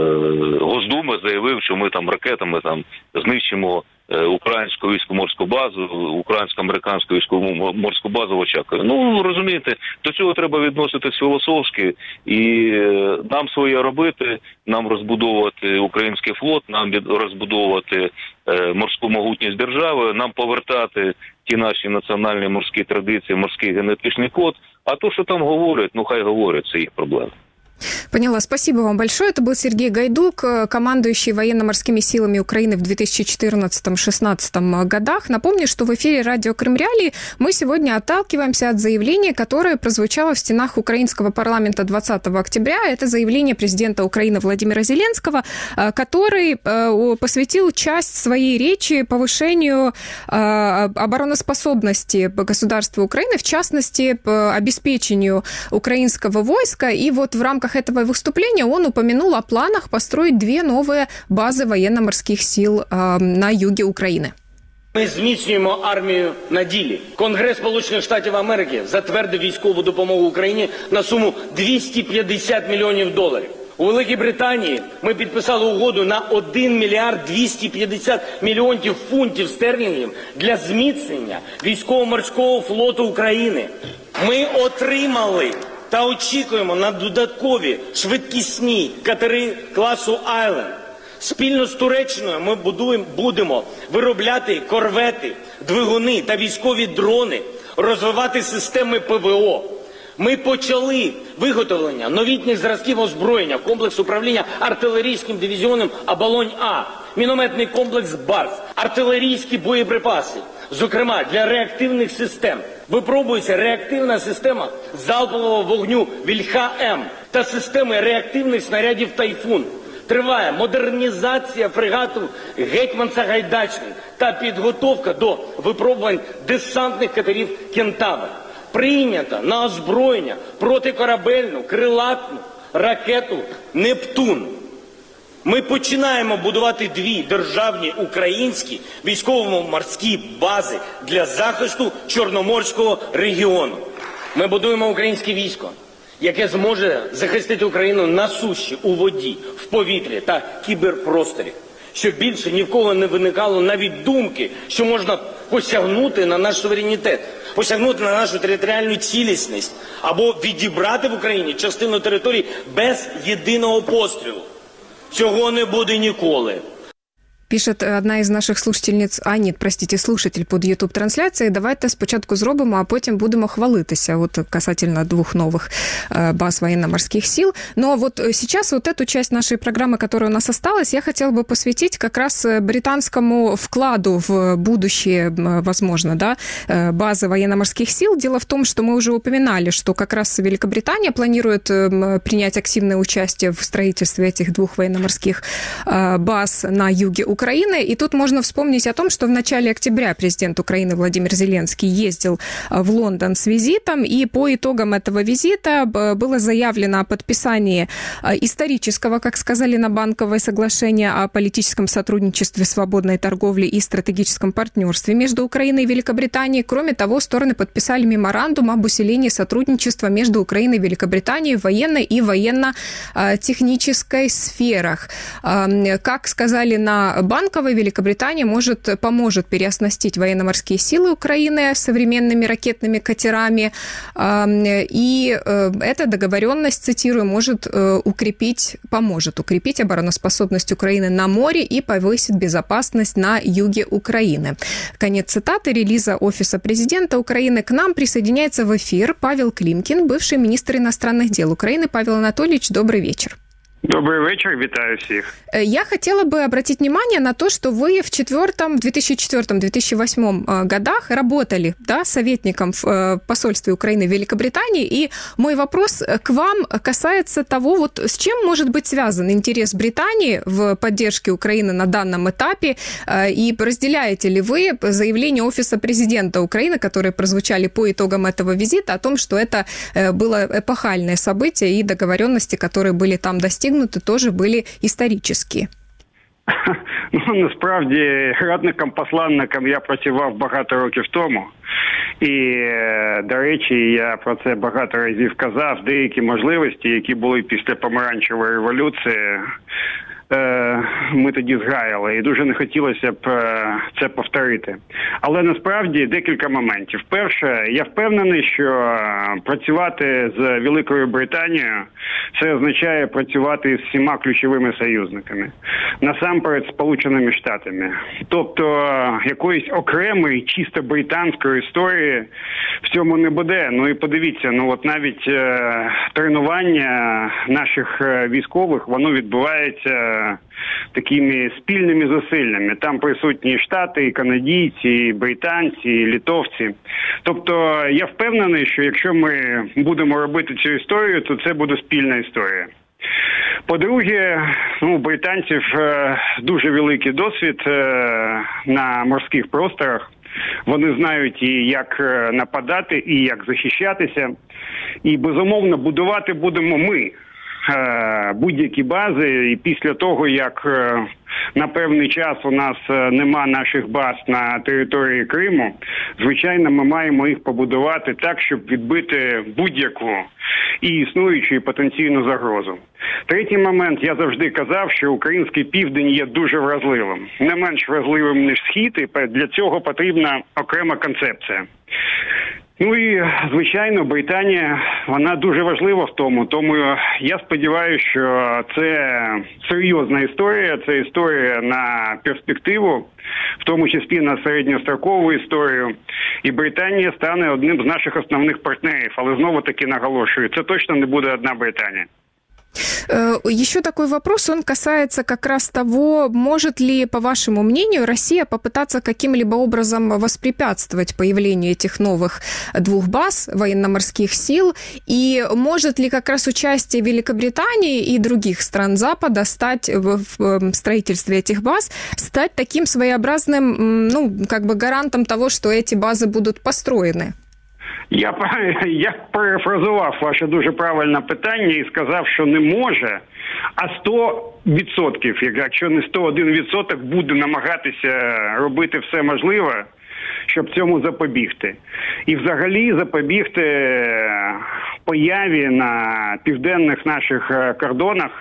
Госдуми заявив, що ми там ракетами там знищимо українську військово-морську базу, українсько-американську військово-морську базу в Очакові. Ну, розумієте, до цього треба відноситись філософськи, і нам своє робити, нам розбудовувати український флот, нам розбудовувати морську могутність держави, нам повертати ті наші національні морські традиції, морський генетичний код, а то, що там говорять, ну хай говорять, це їх проблема. Поняла. Спасибо вам большое. Это был Сергей Гайдук, командующий военно-морскими силами Украины в две тысячи четырнадцатом — две тысячи шестнадцатом годах. Напомню, что в эфире радио Крым Реалии мы сегодня отталкиваемся от заявления, которое прозвучало в стенах украинского парламента двадцатого октября. Это заявление президента Украины Владимира Зеленского, который посвятил часть своей речи повышению обороноспособности государства Украины, в частности, обеспечению украинского войска. И вот в рамках этого выступления он упомянул о планах построить две новые базы военно-морских сил э, на юге Украины. Ми зміцнюємо армію на ділі. Конгрес Сполучених Штатів Америки затвердив військову допомогу Україні на суму двісті п'ятдесят мільйонів доларів. У Великій Британії ми підписали угоду на один мільярд двісті п'ятдесят мільйонів фунтів стерлінгів для зміцнення військово-морського флоту України. Ми отримали та очікуємо на додаткові швидкісні катери класу «Айленд». Спільно з Туреччиною ми будуємо, будемо виробляти корвети, двигуни та військові дрони, розвивати системи ПВО. Ми почали виготовлення новітніх зразків озброєння, комплекс управління артилерійським дивізіоном «Оболонь-А», мінометний комплекс «Барс», артилерійські боєприпаси, зокрема для реактивних систем. Випробується реактивна система залпового вогню «Вільха-М» та системи реактивних снарядів «Тайфун». Триває модернізація фрегату «Гетьман Сагайдачний» та підготовка до випробувань десантних катерів «Кентавр». Прийнято на озброєння протикорабельну крилатну ракету «Нептун». Ми починаємо будувати дві державні українські військово-морські бази для захисту Чорноморського регіону. Ми будуємо українське військо, яке зможе захистити Україну на суші, у воді, в повітрі та кіберпросторі. Щоб більше ні в кого не виникало навіть думки, що можна посягнути на наш суверенітет, посягнути на нашу територіальну цілісність або відібрати в Україні частину території без єдиного пострілу. Цього не буде ніколи. Пишет одна із наших слушательниць, а ні, простите, слушатель под YouTube-трансляцією. Давайте спочатку зробимо, а потім будемо хвалитися вот касательно двух новых баз военно-морских сил. Но вот сейчас вот эту часть нашей программы, которая у нас осталась, я хотела бы посвятить как раз британскому вкладу в будущее, возможно, да, базы военно-морских сил. Дело в том, что мы уже упоминали, что как раз Великобритания планирует принять активное участие в строительстве этих двух военно-морских баз на юге Украины. Украины. И тут можно вспомнить о том, что в начале октября президент Украины Владимир Зеленский ездил в Лондон с визитом, и по итогам этого визита было заявлено о подписании исторического, как сказали на Банковой, соглашения о политическом сотрудничестве, свободной торговле и стратегическом партнерстве между Украиной и Великобританией. Кроме того, стороны подписали меморандум об усилении сотрудничества между Украиной и Великобританией в военной и военно-технической сферах. Как сказали на Банковой, Великобритания может, поможет переоснастить военно-морские силы Украины современными ракетными катерами. И эта договоренность, цитирую, может укрепить, поможет укрепить обороноспособность Украины на море и повысит безопасность на юге Украины. Конец цитаты релиза Офиса президента Украины. К нам присоединяется в эфир Павел Климкин, бывший министр иностранных дел Украины. Павел Анатольевич, добрый вечер. Добрый вечер, витаю всех. Я хотела бы обратить внимание на то, что вы в четвертом, две тысячи четвёртом — две тысячи восьмом годах работали, да, советником в посольстве Украины в Великобритании, и мой вопрос к вам касается того, вот с чем может быть связан интерес Британии в поддержке Украины на данном этапе, и разделяете ли вы заявление Офиса президента Украины, которые прозвучали по итогам этого визита, о том, что это было эпохальное событие, и договоренности, которые были там достигнуты, тоже были исторические? Ну, насправді, радником-посланником я працював багато років тому. І, до речі, я про це багато разів казав, деякі можливості, які були після помаранчевої революції, ми тоді згаяли, і дуже не хотілося б це повторити. Але насправді декілька моментів. Перше, я впевнений, що працювати з Великою Британією – це означає працювати з всіма ключовими союзниками. Насамперед, Сполученими Штатами. Тобто, якоїсь окремої, чисто британської історії в цьому не буде. Ну і подивіться, ну от навіть е, тренування наших військових, воно відбувається такими спільними зусиллями. Там присутні Штати, і канадійці, і британці, і литовці. Тобто я впевнений, що якщо ми будемо робити цю історію, то це буде спільна історія. По-друге, ну, у британців дуже великий досвід на морських просторах. Вони знають і як нападати, і як захищатися. І, безумовно, будувати будемо ми будь-які бази, і після того, як на певний час у нас нема наших баз на території Криму, звичайно, ми маємо їх побудувати так, щоб відбити будь-яку і існуючу, і потенційну загрозу. Третій момент, я завжди казав, що український південь є дуже вразливим. Не менш вразливим, ніж Схід, і для цього потрібна окрема концепція. Ну і, звичайно, Британія, вона дуже важлива в тому, тому я сподіваюся, що це серйозна історія, це історія на перспективу, в тому числі на середньострокову історію, і Британія стане одним з наших основних партнерів, але знову-таки наголошую, це точно не буде одна Британія. Еще такой вопрос, он касается как раз того, может ли, по вашему мнению, Россия попытаться каким-либо образом воспрепятствовать появлению этих новых двух баз военно-морских сил, и может ли как раз участие Великобритании и других стран Запада стать в строительстве этих баз, стать таким своеобразным, ну, как бы гарантом того, что эти базы будут построены? Я, я перефразував ваше дуже правильне питання і сказав, що не може, а сто відсотків, якщо не сто один відсоток, буде намагатися робити все можливе, щоб цьому запобігти. І взагалі запобігти появі на південних наших кордонах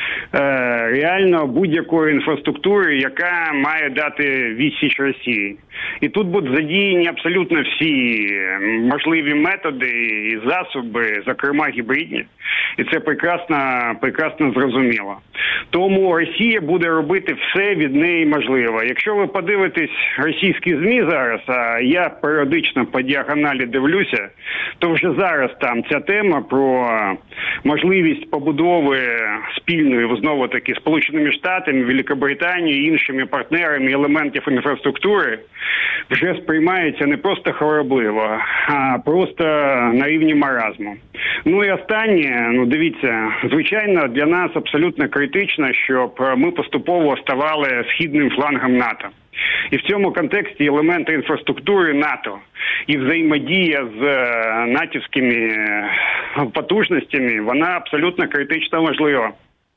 реально будь-якої інфраструктури, яка має дати відсіч Росії. І тут будуть задіяні абсолютно всі можливі методи і засоби, зокрема гібридні. І це прекрасно, прекрасно зрозуміло. Тому Росія буде робити все від неї можливе. Якщо ви подивитесь російські ЗМІ зараз, а я періодично по діагоналі дивлюся, то вже зараз там ця тема про можливість побудови спільної, знову-таки, Сполученими Штатами, Великобританією і іншими партнерами елементів інфраструктури вже сприймається не просто хворобливо, а просто на рівні маразму. Ну і останнє, ну дивіться, звичайно, для нас абсолютно критично, щоб ми поступово ставали східним флангом НАТО. І в цьому контексті елементи інфраструктури НАТО і взаємодія з натівськими потужностями, вона абсолютно критично важлива.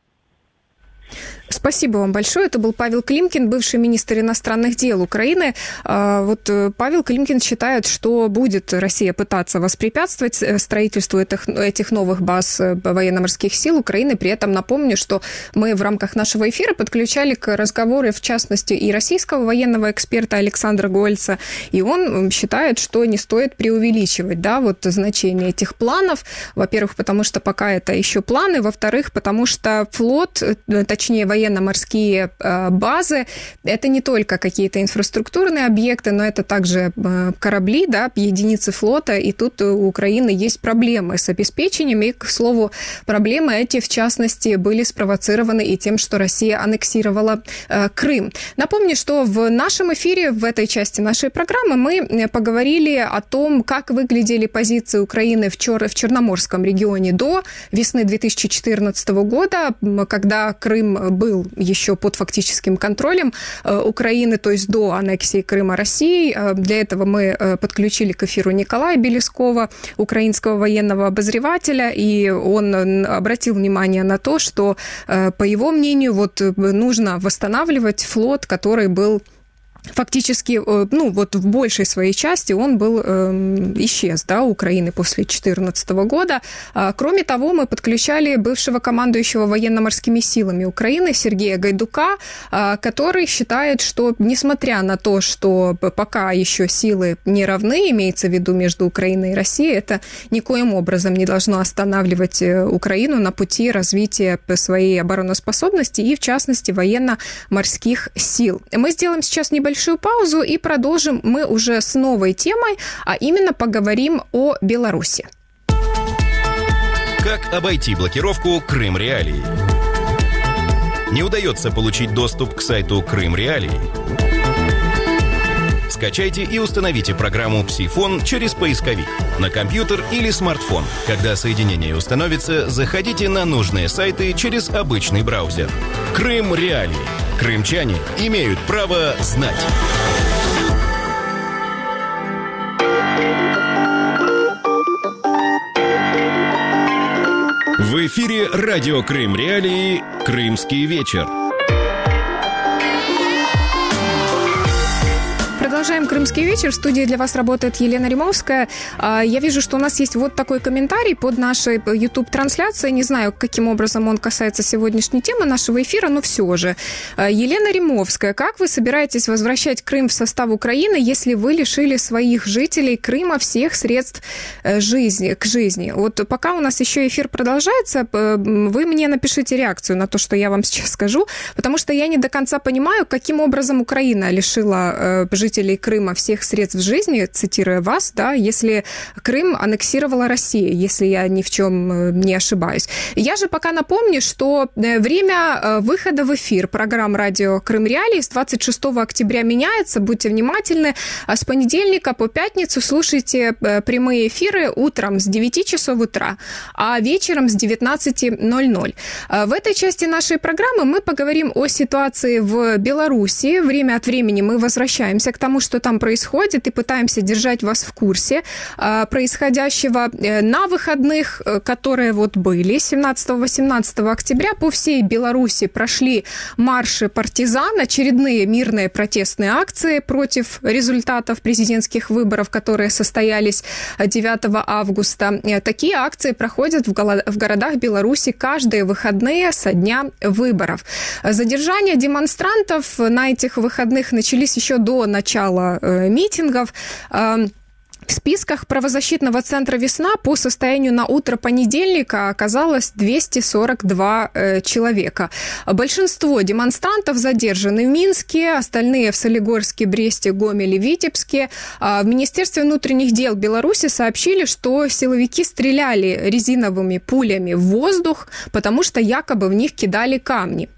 Спасибо вам большое. Это был Павел Климкин, бывший министр иностранных дел Украины. Вот Павел Климкин считает, что будет Россия пытаться воспрепятствовать строительству этих, этих новых баз военно-морских сил Украины. При этом напомню, что мы в рамках нашего эфира подключали к разговору, в частности, и российского военного эксперта Александра Гольца. И он считает, что не стоит преувеличивать, да, вот значение этих планов. Во-первых, потому что пока это еще планы. Во-вторых, потому что флот, точнее, военно-морские базы, это не только какие-то инфраструктурные объекты, но это также корабли, да, единицы флота, и тут у Украины есть проблемы с обеспечением, и, к слову, проблемы эти, в частности, были спровоцированы и тем, что Россия аннексировала Крым. Напомню, что в нашем эфире, в этой части нашей программы, мы поговорили о том, как выглядели позиции Украины в, Чер- в Черноморском регионе до весны две тысячи четырнадцатого года, когда Крым Крым был еще под фактическим контролем Украины, то есть до аннексии Крыма Россией. Для этого мы подключили к эфиру Николая Белескова, украинского военного обозревателя, и он обратил внимание на то, что, по его мнению, вот нужно восстанавливать флот, который был фактически, ну, вот в большей своей части он был, э, исчез, да, Украины после две тысячи четырнадцатого года. А, кроме того, мы подключали бывшего командующего военно-морскими силами Украины Сергея Гайдука, а, который считает, что, несмотря на то, что пока еще силы не равны, имеется в виду между Украиной и Россией, это никоим образом не должно останавливать Украину на пути развития своей обороноспособности и, в частности, военно-морских сил. Мы сделаем сейчас небольшой Большую паузу и продолжим мы уже с новой темой, а именно поговорим о Беларуси. Как обойти блокировку Крым Реалии? Не удается получить доступ к сайту Крым Реалии? Скачайте и установите программу «Псифон» через поисковик на компьютер или смартфон. Когда соединение установится, заходите на нужные сайты через обычный браузер. Крым Реалии. Крымчане имеют право знать. В эфире радио Крым Реалии «Крымский вечер». Продолжаем «Крымский вечер». В студии для вас работает Елена Римовская. Я вижу, что у нас есть вот такой комментарий под нашей YouTube-трансляцией. Не знаю, каким образом он касается сегодняшней темы нашего эфира, но все же. Елена Римовская. Как вы собираетесь возвращать Крым в состав Украины, если вы лишили своих жителей Крыма всех средств жизни, к жизни? Вот пока у нас еще эфир продолжается, вы мне напишите реакцию на то, что я вам сейчас скажу, потому что я не до конца понимаю, каким образом Украина лишила жителей Крыма всех средств жизни, цитируя вас, да, если Крым аннексировала Россия, если я ни в чем не ошибаюсь. Я же пока напомню, что время выхода в эфир программ радио Крым Реалии с двадцать шестого октября меняется, будьте внимательны, а с понедельника по пятницу слушайте прямые эфиры утром с девяти часов утра, а вечером с девятнадцати ноль-ноль. В этой части нашей программы мы поговорим о ситуации в Беларуси. Время от времени мы возвращаемся к тому, что там происходит, и пытаемся держать вас в курсе э, происходящего. На выходных, которые вот были семнадцатого-восемнадцатого октября, по всей Беларуси прошли марши партизан, очередные мирные протестные акции против результатов президентских выборов, которые состоялись девятого августа. Такие акции проходят в, голо- в городах Беларуси каждые выходные со дня выборов. Задержания демонстрантов на этих выходных начались еще до начала митингов. В списках правозащитного центра «Весна» по состоянию на утро понедельника оказалось двести сорок два э, человека. Большинство демонстрантов задержаны в Минске, остальные в Солигорске, Бресте, Гомеле, Витебске. А в Министерстве внутренних дел Беларуси сообщили, что силовики стреляли резиновыми пулями в воздух, потому что якобы в них кидали камни.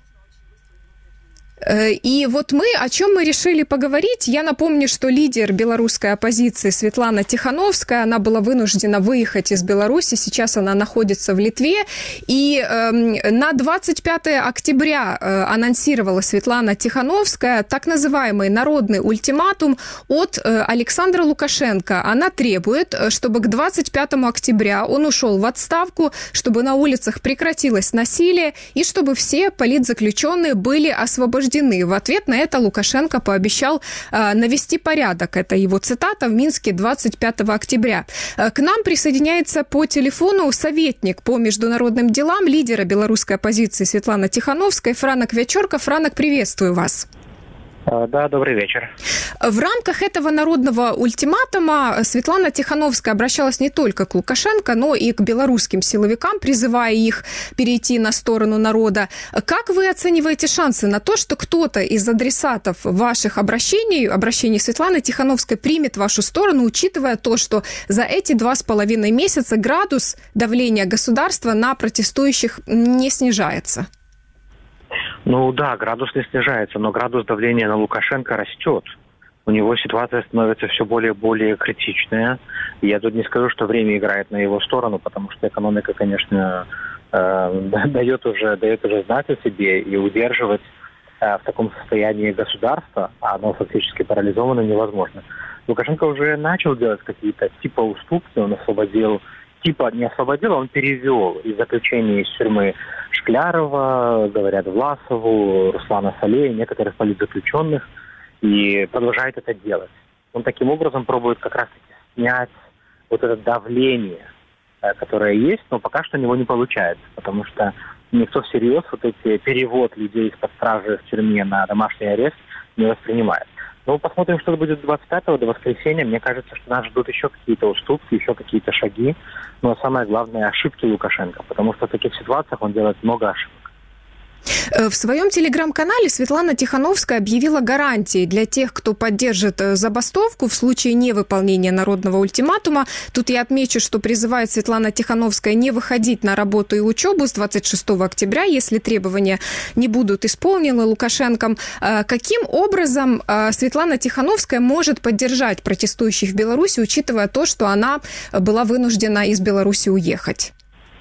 И вот мы, о чем мы решили поговорить, я напомню, что лидер белорусской оппозиции Светлана Тихановская, она была вынуждена выехать из Беларуси, сейчас она находится в Литве, и э, на двадцать пятого октября э, анонсировала Светлана Тихановская так называемый народный ультиматум от э, Александра Лукашенко. Она требует, чтобы к двадцать пятому октября он ушел в отставку, чтобы на улицах прекратилось насилие и чтобы все политзаключенные были освобождены. В ответ на это Лукашенко пообещал э, навести порядок. Это его цитата в Минске двадцать пятого октября. Э, к нам присоединяется по телефону советник по международным делам лидера белорусской оппозиции Светлана Тихановская, Франок Вечерка. Франок, приветствую вас. Да, добрый вечер. В рамках этого народного ультиматума Светлана Тихановская обращалась не только к Лукашенко, но и к белорусским силовикам, призывая их перейти на сторону народа. Как вы оцениваете шансы на то, что кто-то из адресатов ваших обращений, обращений Светланы Тихановской, примет вашу сторону, учитывая то, что за эти два с половиной месяца градус давления государства на протестующих не снижается? Ну да, градус не снижается, но градус давления на Лукашенко растет. У него ситуация становится все более и более критичная. Я тут не скажу, что время играет на его сторону, потому что экономика, конечно, э, дает уже дает уже знать о себе, и удерживать э, в таком состоянии государства, а оно фактически парализовано, невозможно. Лукашенко уже начал делать какие-то типа уступки, он освободил, типа не освободил, он перевел из заключения из тюрьмы Шклярова, говорят, Власову, Руслана Салея, некоторых политзаключенных, и продолжает это делать. Он таким образом пробует как раз-таки снять вот это давление, которое есть, но пока что у него не получается, потому что никто всерьез вот эти перевод людей из-под стражи в тюрьме на домашний арест не воспринимает. Ну, посмотрим, что будет двадцать пятого до воскресенья. Мне кажется, что нас ждут еще какие-то уступки, еще какие-то шаги. Но самое главное, ошибки Лукашенко, потому что в таких ситуациях он делает много ошибок. В своем телеграм-канале Светлана Тихановская объявила гарантии для тех, кто поддержит забастовку в случае невыполнения народного ультиматума. Тут я отмечу, что призывает Светлана Тихановская не выходить на работу и учебу с двадцать шестого октября, если требования не будут исполнены Лукашенком. Каким образом Светлана Тихановская может поддержать протестующих в Беларуси, учитывая то, что она была вынуждена из Беларуси уехать?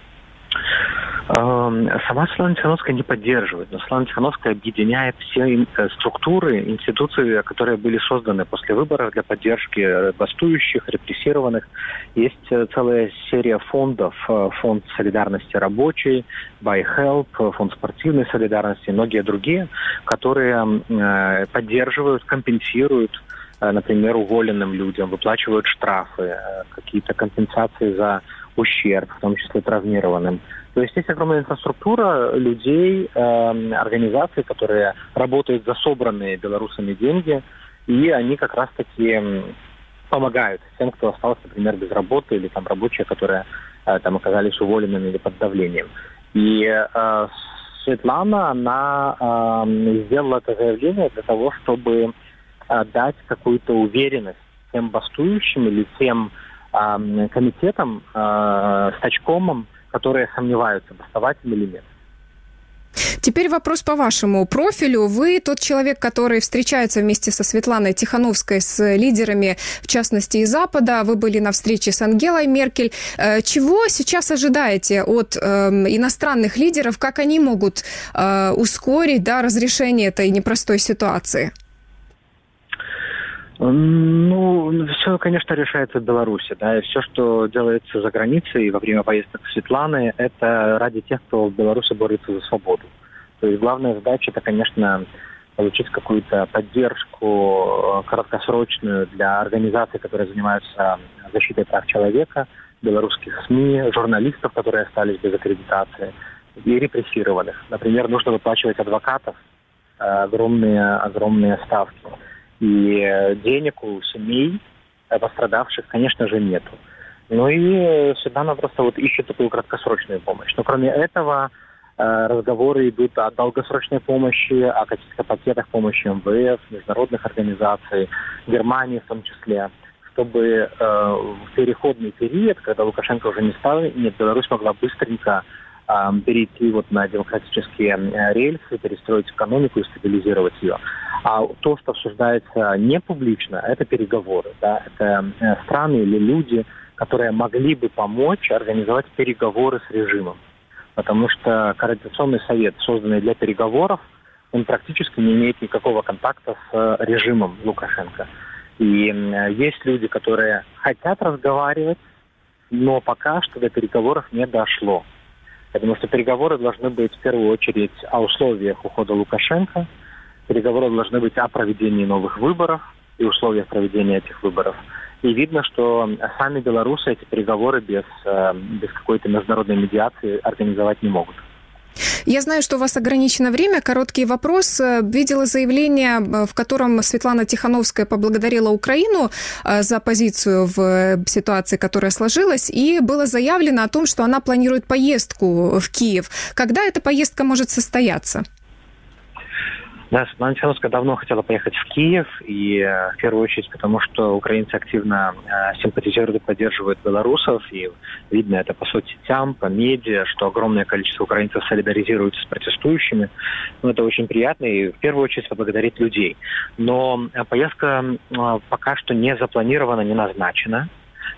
Сама Светлана Тихановская не поддерживает, но Светлана Тихановская объединяет все структуры, институции, которые были созданы после выборов для поддержки бастующих, репрессированных. Есть целая серия фондов, фонд солидарности рабочей, Buy Help, фонд спортивной солидарности и многие другие, которые поддерживают, компенсируют, например, уволенным людям, выплачивают штрафы, какие-то компенсации за ущерб, в том числе травмированным. То есть есть огромная инфраструктура людей, э, организаций, которые работают за собранные белорусами деньги, и они как раз-таки помогают тем, кто остался, например, без работы, или там рабочие, которые э, там оказались уволенными или под давлением. И э, Светлана, она э, сделала это заявление для того, чтобы э, дать какую-то уверенность тем бастующим или тем э, комитетам, э, стачкомам, которые сомневаются, бастовать им или нет. Теперь вопрос по вашему профилю. Вы тот человек, который встречается вместе со Светланой Тихановской, с лидерами, в частности, из Запада. Вы были на встрече с Ангелой Меркель. Чего сейчас ожидаете от э, иностранных лидеров? Как они могут э, ускорить, да, разрешение этой непростой ситуации? Ну, все, конечно, решается в Беларуси, да, и все, что делается за границей во время поездок Светланы, это ради тех, кто в Беларуси борется за свободу. То есть главная задача, это, конечно, получить какую-то поддержку краткосрочную для организаций, которые занимаются защитой прав человека, белорусских СМИ, журналистов, которые остались без аккредитации, и репрессированных. Например, нужно выплачивать адвокатов огромные, огромные ставки. И денег у семей пострадавших, конечно же, нету. Ну и Светлана просто вот ищет такую краткосрочную помощь. Но кроме этого разговоры идут о долгосрочной помощи, о каких-то пакетах помощи эм вэ эф, международных организаций, Германии в том числе, чтобы в переходный период, когда Лукашенко уже не стал, нет, Беларусь могла быстренько перейти вот на демократические рельсы, перестроить экономику и стабилизировать ее. А то, что обсуждается не публично, это переговоры. Да? Это страны или люди, которые могли бы помочь организовать переговоры с режимом. Потому что Координационный совет, созданный для переговоров, он практически не имеет никакого контакта с режимом Лукашенко. И есть люди, которые хотят разговаривать, но пока что до переговоров не дошло. Потому что переговоры должны быть в первую очередь о условиях ухода Лукашенко, переговоры должны быть о проведении новых выборов и условиях проведения этих выборов. И видно, что сами белорусы эти переговоры без, без какой-то международной медиации организовать не могут. Я знаю, что у вас ограничено время. Короткий вопрос. Видела заявление, в котором Светлана Тихановская поблагодарила Украину за позицию в ситуации, которая сложилась, и было заявлено о том, что она планирует поездку в Киев. Когда эта поездка может состояться? Да, Светлана Тихановская давно хотела поехать в Киев, и э, в первую очередь потому, что украинцы активно э, симпатизируют и поддерживают белорусов, и видно это по соцсетям, по медиа, что огромное количество украинцев солидаризируются с протестующими. Ну, это очень приятно, и в первую очередь поблагодарить людей. Но э, поездка э, пока что не запланирована, не назначена.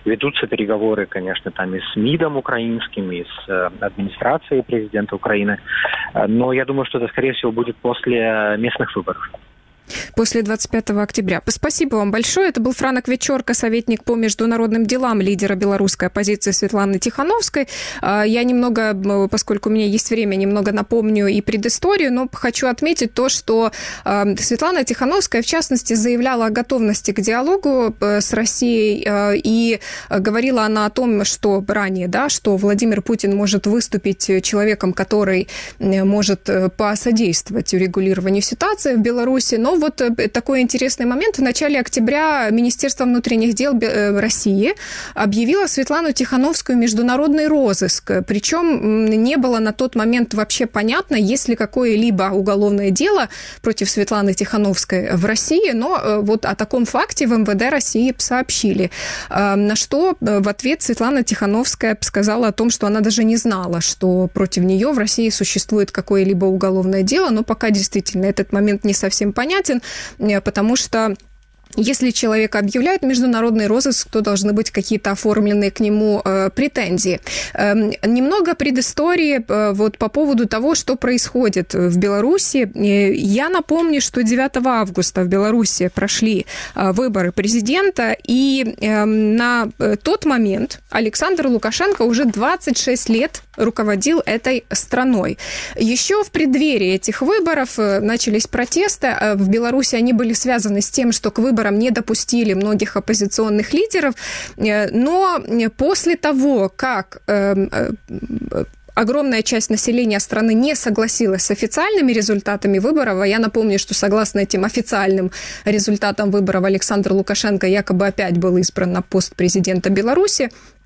Ведутся переговоры, конечно, там и с МИДом украинским, и с администрацией президента Украины. Но я думаю, что это, скорее всего, будет после местных выборов. После двадцать пятого октября. Спасибо вам большое. Это был Франок Вечорка, советник по международным делам лидера белорусской оппозиции Светланы Тихановской. Я немного, поскольку у меня есть время, немного напомню и предысторию, но хочу отметить то, что Светлана Тихановская, в частности, заявляла о готовности к диалогу с Россией, и говорила она о том, что ранее, да, что Владимир Путин может выступить человеком, который может посодействовать урегулированию ситуации в Беларуси. Но вот такой интересный момент. В начале октября Министерство внутренних дел России объявило Светлану Тихановскую международный розыск. Причем не было на тот момент вообще понятно, есть ли какое-либо уголовное дело против Светланы Тихановской в России, но вот о таком факте в эм вэ дэ России сообщили. На что в ответ Светлана Тихановская сказала о том, что она даже не знала, что против нее в России существует какое-либо уголовное дело, но пока действительно этот момент не совсем понятен, потому что если человека объявляют международный розыск, то должны быть какие-то оформленные к нему э, претензии. Э, немного предыстории э, вот по поводу того, что происходит в Беларуси. Э, я напомню, что девятого августа в Беларуси прошли э, выборы президента, и э, на тот момент Александр Лукашенко уже двадцать шесть лет руководил этой страной. Еще в преддверии этих выборов э, начались протесты. В Беларуси они были связаны с тем, что к выборам не допустили многих оппозиционных лидеров, но после того, как огромная часть населения страны не согласилась с официальными результатами выборов, а я напомню, что согласно этим официальным результатам выборов Александр Лукашенко якобы опять был избран на пост президента Беларуси,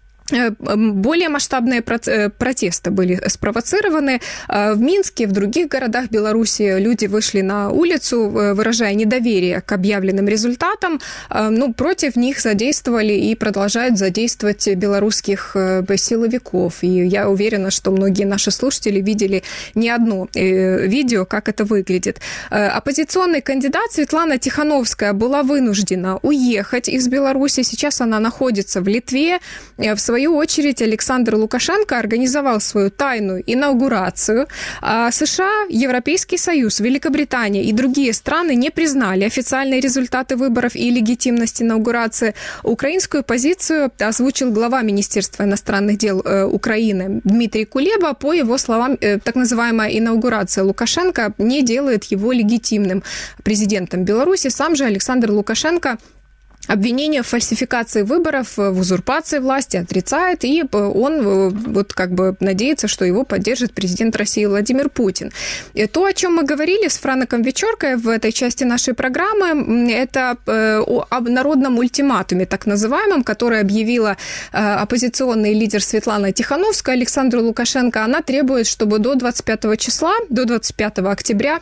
более масштабные протесты были спровоцированы. В Минске, в других городах Беларуси люди вышли на улицу, выражая недоверие к объявленным результатам. Ну, против них задействовали и продолжают задействовать белорусских силовиков. И я уверена, что многие наши слушатели видели не одно видео, как это выглядит. Оппозиционный кандидат Светлана Тихановская была вынуждена уехать из Беларуси. Сейчас она находится в Литве. В своей В свою очередь Александр Лукашенко организовал свою тайную инаугурацию. А США, Европейский Союз, Великобритания и другие страны не признали официальные результаты выборов и легитимность инаугурации. Украинскую позицию озвучил глава Министерства иностранных дел Украины Дмитрий Кулеба. По его словам, так называемая инаугурация Лукашенко не делает его легитимным президентом Беларуси. Сам же Александр Лукашенко обвинение в фальсификации выборов, в узурпации власти отрицает, и он вот как бы надеется, что его поддержит президент России Владимир Путин. И то, о чем мы говорили с Франоком Вечоркой в этой части нашей программы, это о народном ультиматуме, так называемом, который объявила оппозиционный лидер Светлана Тихановская Александру Лукашенко. Она требует, чтобы до двадцать пятого числа, до двадцать пятого октября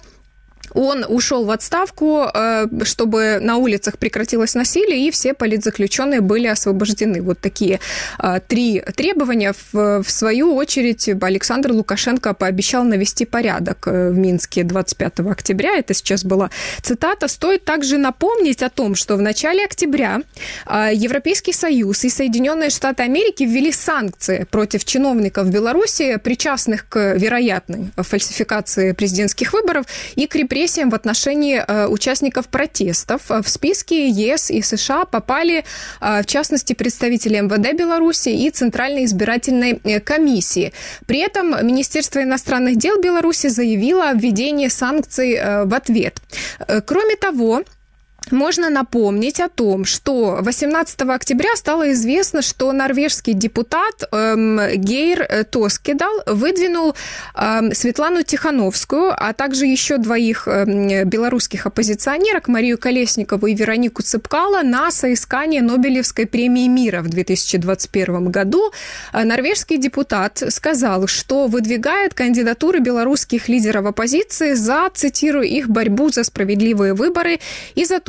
он ушел в отставку, чтобы на улицах прекратилось насилие, и все политзаключенные были освобождены. Вот такие три требования. В свою очередь Александр Лукашенко пообещал навести порядок в Минске двадцать пятого октября. Это сейчас была цитата. Стоит также напомнить о том, что в начале октября Европейский Союз и Соединенные Штаты Америки ввели санкции против чиновников Беларуси, причастных к вероятной фальсификации президентских выборов и к репрессиям в отношении э, участников протестов. В списке ЕС и США попали, э, в частности, представители эм вэ дэ Беларуси и Центральной избирательной комиссии. При этом Министерство иностранных дел Беларуси заявило о введении санкций э, в ответ. Э, кроме того, можно напомнить о том, что восемнадцатого октября стало известно, что норвежский депутат эм, Гейр Тоскедал выдвинул эм, Светлану Тихановскую, а также еще двоих эм, белорусских оппозиционерок, Марию Колесникову и Веронику Цепкало, на соискание Нобелевской премии мира в две тысячи двадцать первом году. Норвежский депутат сказал, что выдвигает кандидатуры белорусских лидеров оппозиции за, цитирую, их борьбу за справедливые выборы и за то,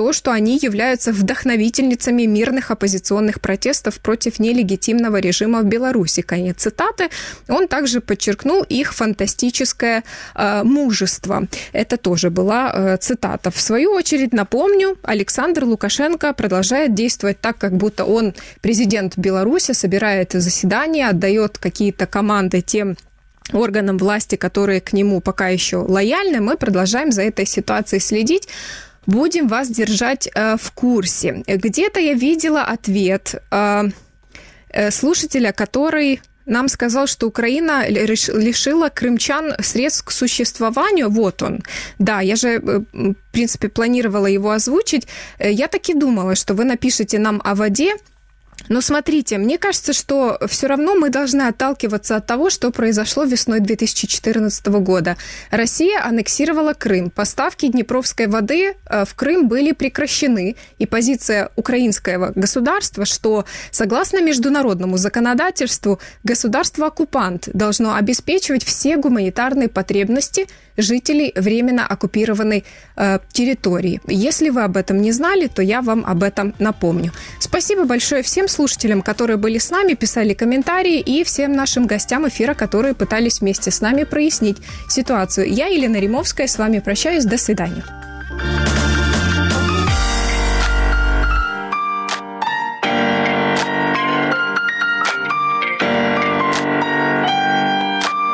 то, что они являются вдохновительницами мирных оппозиционных протестов против нелегитимного режима в Беларуси. Конец цитаты. Он также подчеркнул их фантастическое э, мужество. Это тоже была э, цитата. В свою очередь, напомню, Александр Лукашенко продолжает действовать так, как будто он президент Беларуси, собирает заседания, отдает какие-то команды тем органам власти, которые к нему пока еще лояльны. Мы продолжаем за этой ситуацией следить. Будем вас держать э, в курсе. Где-то я видела ответ э, э, слушателя, который нам сказал, что Украина лишила крымчан средств к существованию. Вот он. Да, я же, в принципе, планировала его озвучить. Я так и думала, что вы напишете нам о воде. Но смотрите, мне кажется, что все равно мы должны отталкиваться от того, что произошло весной две тысячи четырнадцатого года. Россия аннексировала Крым. Поставки днепровской воды в Крым были прекращены. И позиция украинского государства, что согласно международному законодательству, государство-оккупант должно обеспечивать все гуманитарные потребности жителей временно оккупированной э, территории. Если вы об этом не знали, то я вам об этом напомню. Спасибо большое всем слушателям, которые были с нами, писали комментарии, и всем нашим гостям эфира, которые пытались вместе с нами прояснить ситуацию. Я, Елена Римовская, с вами прощаюсь. До свидания.